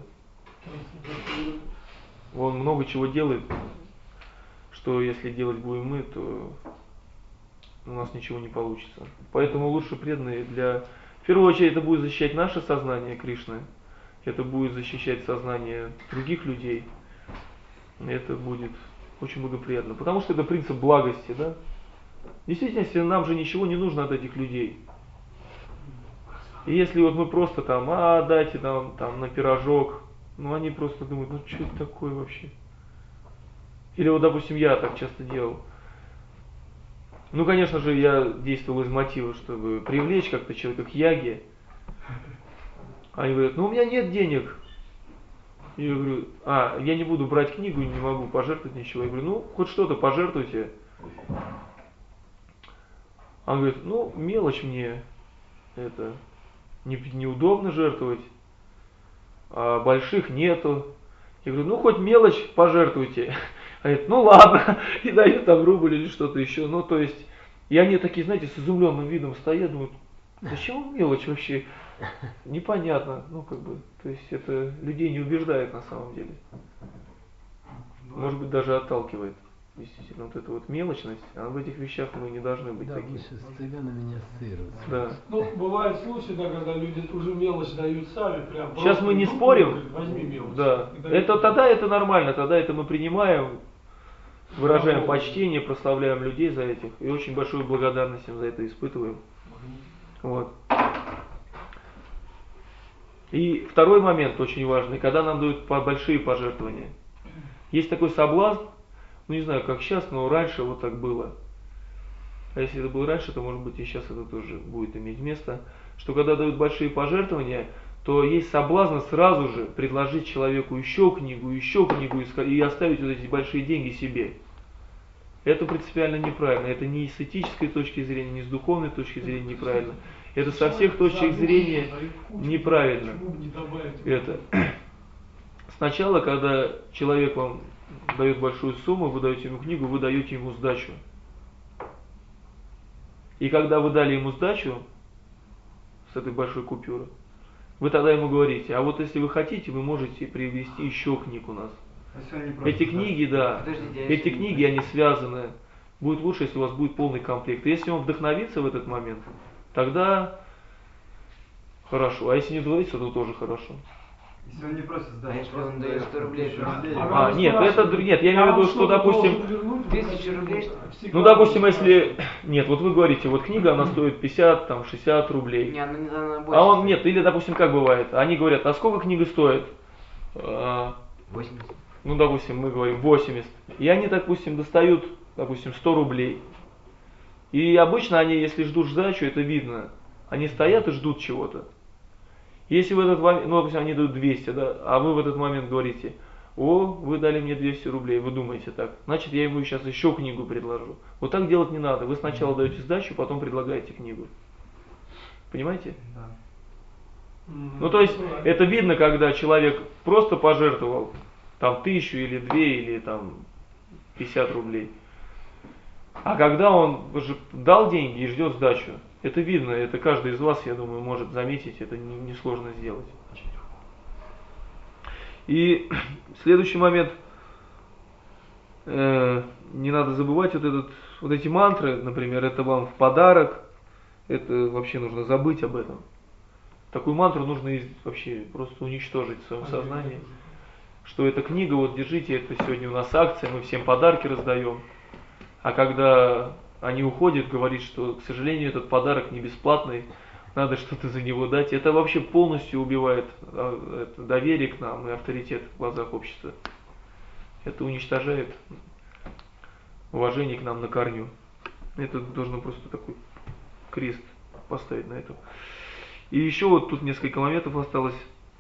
он много чего делает, что если делать будем мы, то у нас ничего не получится. Поэтому лучше преданные в первую очередь это будет защищать наше сознание Кришны, это будет защищать сознание других людей, это будет очень благоприятно, потому что это принцип благости, да? В действительности нам же ничего не нужно от этих людей. И если вот мы просто там, дайте там на пирожок, ну они просто думают: ну что это такое вообще? Или вот, допустим, я так часто делал. Ну, конечно же, я действовал из мотива, чтобы привлечь как-то человека к яге. Они говорят: ну у меня нет денег. Я говорю: я не буду брать книгу, не могу пожертвовать ничего. Я говорю: ну, хоть что-то пожертвуйте. Он говорит: ну, мелочь мне это... неудобно жертвовать, а больших нету. Я говорю: ну хоть мелочь пожертвуйте. А говорит: ну ладно, и дают там рубль или что-то еще. Ну то есть, и они такие, знаете, с изумленным видом стоят, думают: зачем мелочь вообще? Непонятно. Ну как бы, то есть это людей не убеждает на самом деле. Может быть, даже отталкивает. действительно, вот эта вот мелочность, а в этих вещах мы не должны быть Да, такими. лучше с цыганами не ассоциироваться. Да. Ну, бывают случаи, да, когда люди уже мелочь дают сами, прям. Сейчас просто мы не идут, спорим. говорят, возьми мелочь. Да. И дают. Это тогда это нормально, тогда это мы принимаем, выражаем почтение, прославляем людей за этих и очень большую благодарность им за это испытываем. Вот. И второй момент очень важный, когда нам дают большие пожертвования. Есть такой соблазн, ну не знаю как сейчас, но раньше вот так было. А если это было раньше, то может быть и сейчас это тоже будет иметь место, что когда дают большие пожертвования, то есть соблазн сразу же предложить человеку еще книгу и оставить вот эти большие деньги себе. Это принципиально неправильно. Это ни с этической точки зрения, ни с духовной точки зрения неправильно. Это со всех точек зрения неправильно. Это. Сначала, когда человек вам дает большую сумму, вы даете ему книгу, вы даете ему сдачу. И когда вы дали ему сдачу с этой большой купюры, вы тогда ему говорите, а вот если вы хотите, вы можете приобрести еще книг у нас. Эти книги, да, эти книги, они связаны. Будет лучше, если у вас будет полный комплект. И если он вдохновится в этот момент, тогда хорошо. А если не вдохновится, то тоже хорошо. Если он не просит сдать, а если он дает 100 рублей, Нет, я имею в виду, что, допустим, 1000 рублей, ну, допустим, если, нет, вот вы говорите, вот книга, она стоит 50, там, 60 рублей. не, она не больше. А он, нет, или, допустим, как бывает, они говорят, а сколько книга стоит? 80. Ну, допустим, мы говорим 80. И они, допустим, достают, допустим, 100 рублей. И обычно они, если ждут сдачу, это видно. Они стоят и ждут чего-то. Если в этот момент, ну, допустим, они дают 200, да, а вы в этот момент говорите, о, вы дали мне 200 рублей, вы думаете так, значит, я ему сейчас еще книгу предложу. Вот так делать не надо. Вы сначала даете сдачу, потом предлагаете книгу. Понимаете? Да. Ну, то есть, это видно, когда человек просто пожертвовал, там, 1000 или 2 или там 50 рублей. А когда он уже дал деньги и ждет сдачу, это видно, это каждый из вас, я думаю, может заметить, это несложно сделать. И следующий момент, не надо забывать вот эти мантры, например, это вам в подарок, это вообще нужно забыть об этом. Такую мантру нужно вообще просто уничтожить в своем сознании, что эта книга, вот держите, это сегодня у нас акция, мы всем подарки раздаем, а когда они уходят, говорит, что, к сожалению, этот подарок не бесплатный, надо что-то за него дать. Это вообще полностью убивает доверие к нам и авторитет в глазах общества. Это уничтожает уважение к нам на корню. Это должно просто такой крест поставить на этом. И еще вот тут несколько моментов осталось.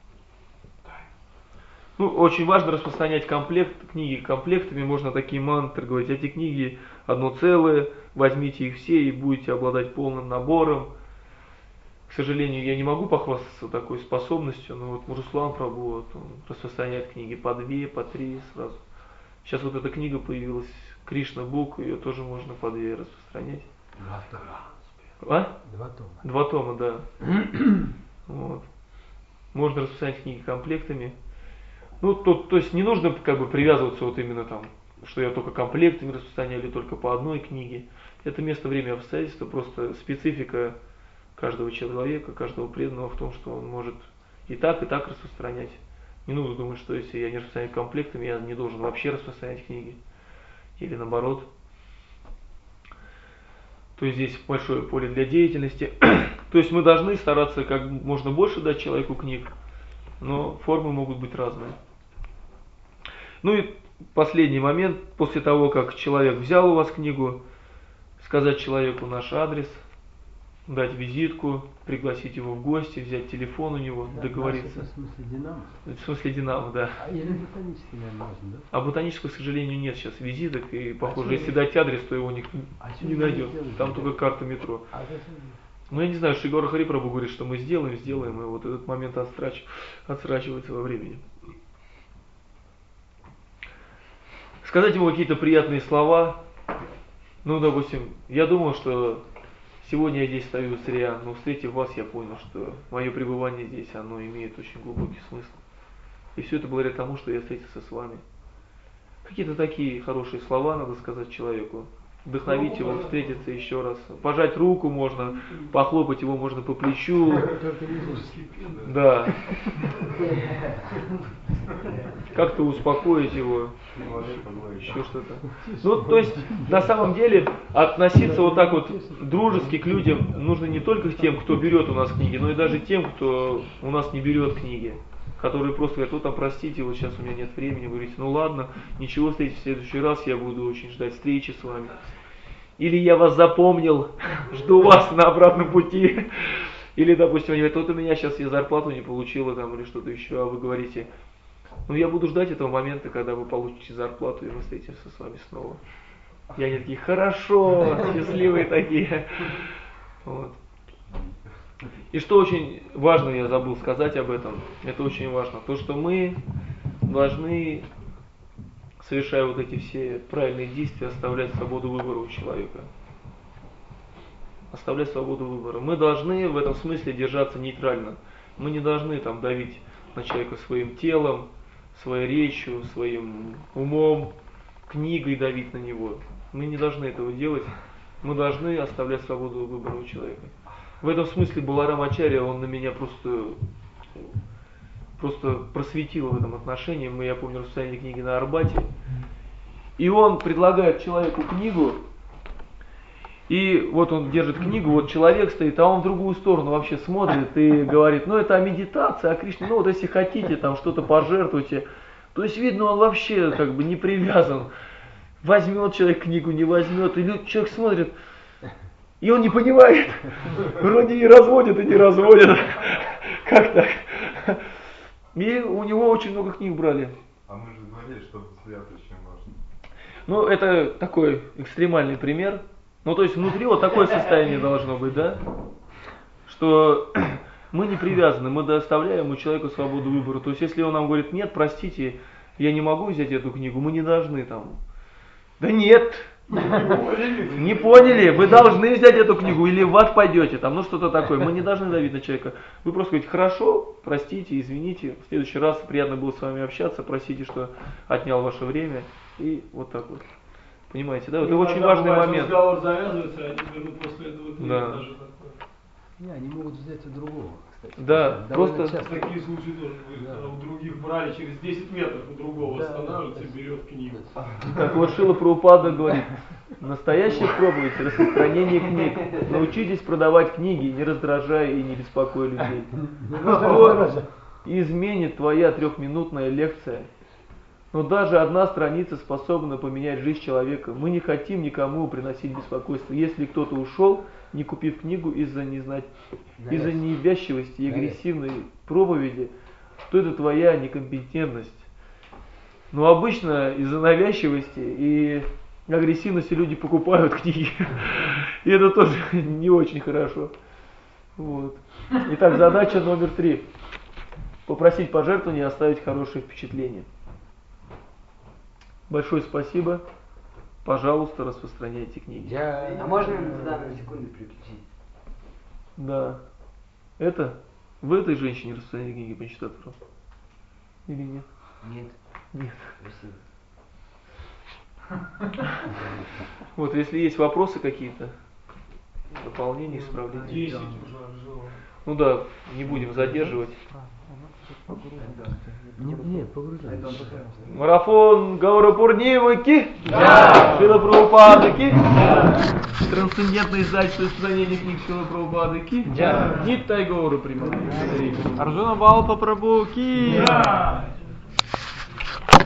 Ну, очень важно распространять книги комплектами, можно такие мантры говорить, эти книги одно целое, возьмите их все и будете обладать полным набором. К сожалению, я не могу похвастаться такой способностью, но вот Руслан Прабу, вот, он распространяет книги по 2, по 3 сразу. Сейчас вот эта книга появилась, Кришна Бук, ее тоже можно по 2 распространять. 2 тома. А? 2 тома. 2 тома, да. Вот. Можно распространять книги комплектами. Ну, то есть не нужно как бы привязываться вот именно там, что я только комплектами распространяю или только по одной книге. Это место, время, обстоятельства, просто специфика каждого человека, каждого преданного в том, что он может и так распространять. Не нужно думать, что если я не распространяю комплектами, я не должен вообще распространять книги. Или наоборот. То есть здесь большое поле для деятельности. То есть мы должны стараться как можно больше дать человеку книг, но формы могут быть разные. Ну и последний момент, после того, как человек взял у вас книгу, сказать человеку наш адрес, дать визитку, пригласить его в гости, взять телефон у него, Да, договориться. наш это в смысле Динамо? В смысле Динамо, да. А или ботанический, наверное, можно, да? А ботанического, к сожалению, нет сейчас визиток, и похоже, что если дать адрес, то его никто А что не вы найдет. сделали? Там только карта метро. А это Ну, я не знаю, Шигора Харипрабху говорит, что мы сделаем, и вот этот момент отсрачивается во времени. Сказать ему какие-то приятные слова. Ну, допустим, я думал, что сегодня я здесь стою зря, но встретив вас, я понял, что мое пребывание здесь, оно имеет очень глубокий смысл. И все это благодаря тому, что я встретился с вами. Какие-то такие хорошие слова надо сказать человеку. Вдохновить его, встретиться еще раз. Пожать руку можно, похлопать его можно по плечу. Да. Как-то успокоить его. Еще что-то. Ну, то есть, на самом деле, относиться вот так вот дружески к людям нужно не только к тем, кто берет у нас книги, но и даже тем, кто у нас не берет книги. Которые просто говорят, там, простите, вот сейчас у меня нет времени. Вы говорите, ну ладно, ничего, встретитесь в следующий раз, я буду очень ждать встречи с вами. Или я вас запомнил, жду вас на обратном пути. Или, допустим, они говорят, вот у меня сейчас я зарплату не получила там, или что-то еще, а вы говорите, ну я буду ждать этого момента, когда вы получите зарплату, и мы встретимся с вами снова. И они такие, хорошо, счастливые такие. Вот. И что очень важно, я забыл сказать об этом, это очень важно, то, что мы должны, совершая вот эти все правильные действия, оставлять свободу выбора у человека. Оставлять свободу выбора. Мы должны в этом смысле держаться нейтрально. Мы не должны там давить на человека своим телом, своей речью, своим умом, книгой давить на него. Мы не должны этого делать. Мы должны оставлять свободу выбора у человека. В этом смысле Баларам Ачарья, он на меня просто просветил в этом отношении. Я помню расстояние книги на Арбате. И он предлагает человеку книгу, и вот он держит книгу, вот человек стоит, а он в другую сторону вообще смотрит и говорит, ну это медитация, о Кришне, ну вот если хотите там что-то пожертвуйте. То есть видно, он вообще как бы не привязан. Возьмет человек книгу, не возьмет, и человек смотрит, и он не понимает, вроде и разводит, и не разводит. Как так? И у него очень много книг брали. А мы же говорили, что взгляд очень важен. Ну, это такой экстремальный пример. Ну, то есть внутри вот такое состояние должно быть, да? Что мы не привязаны, мы доставляем у человека свободу выбора. То есть, если он нам говорит, нет, простите, я не могу взять эту книгу, мы не должны там. Да нет! Не поняли, вы должны взять эту книгу или в ад пойдете, там, ну что-то такое. Мы не должны давить на человека. Вы просто говорите, хорошо, простите, извините, в следующий раз приятно было с вами общаться, простите, что отнял ваше время. И вот так вот. Понимаете, да? Это очень важный момент. Разговор завязывается, они берут после этого книгу, Да. даже такое. Не, они могут взять у другого, кстати. Да, Довольно просто- часто. Такие случаи тоже были, Да. когда у других брали через 10 метров, у другого Да, останавливается да. и берет книгу. Так вот Шрила Прабхупада говорит, настоящая проповедь распространение книг. Научитесь продавать книги, не раздражая и не беспокоя людей. Что изменит твоя трехминутная лекция? Но даже одна страница способна поменять жизнь человека. Мы не хотим никому приносить беспокойство. Если кто-то ушел, не купив книгу из-за невязчивости и агрессивной проповеди, то это твоя некомпетентность. Но обычно из-за навязчивости и агрессивности люди покупают книги. И это тоже не очень хорошо. Вот. Итак, задача номер 3. Попросить пожертвования и оставить хорошее впечатление. Большое спасибо. Пожалуйста, распространяйте книги. А можно туда на секунду переключить? Да. Это? В этой женщине распространяйте книги по читатору? Или нет? Нет. Нет. Спасибо. Вот, если есть вопросы какие-то, дополнения, исправления. 10 уже обжило. Ну да, не будем задерживать. Нет, погружай. Марафон Гаура Пурнимы ки? Да! Шрила Прабхупады ки? Да! Трансцендентное издательство распространения книг Шрила Прабхупады ки? Да! Ниттай Гаура Примадхи. Арджуна Балпа Прабху ки! Да.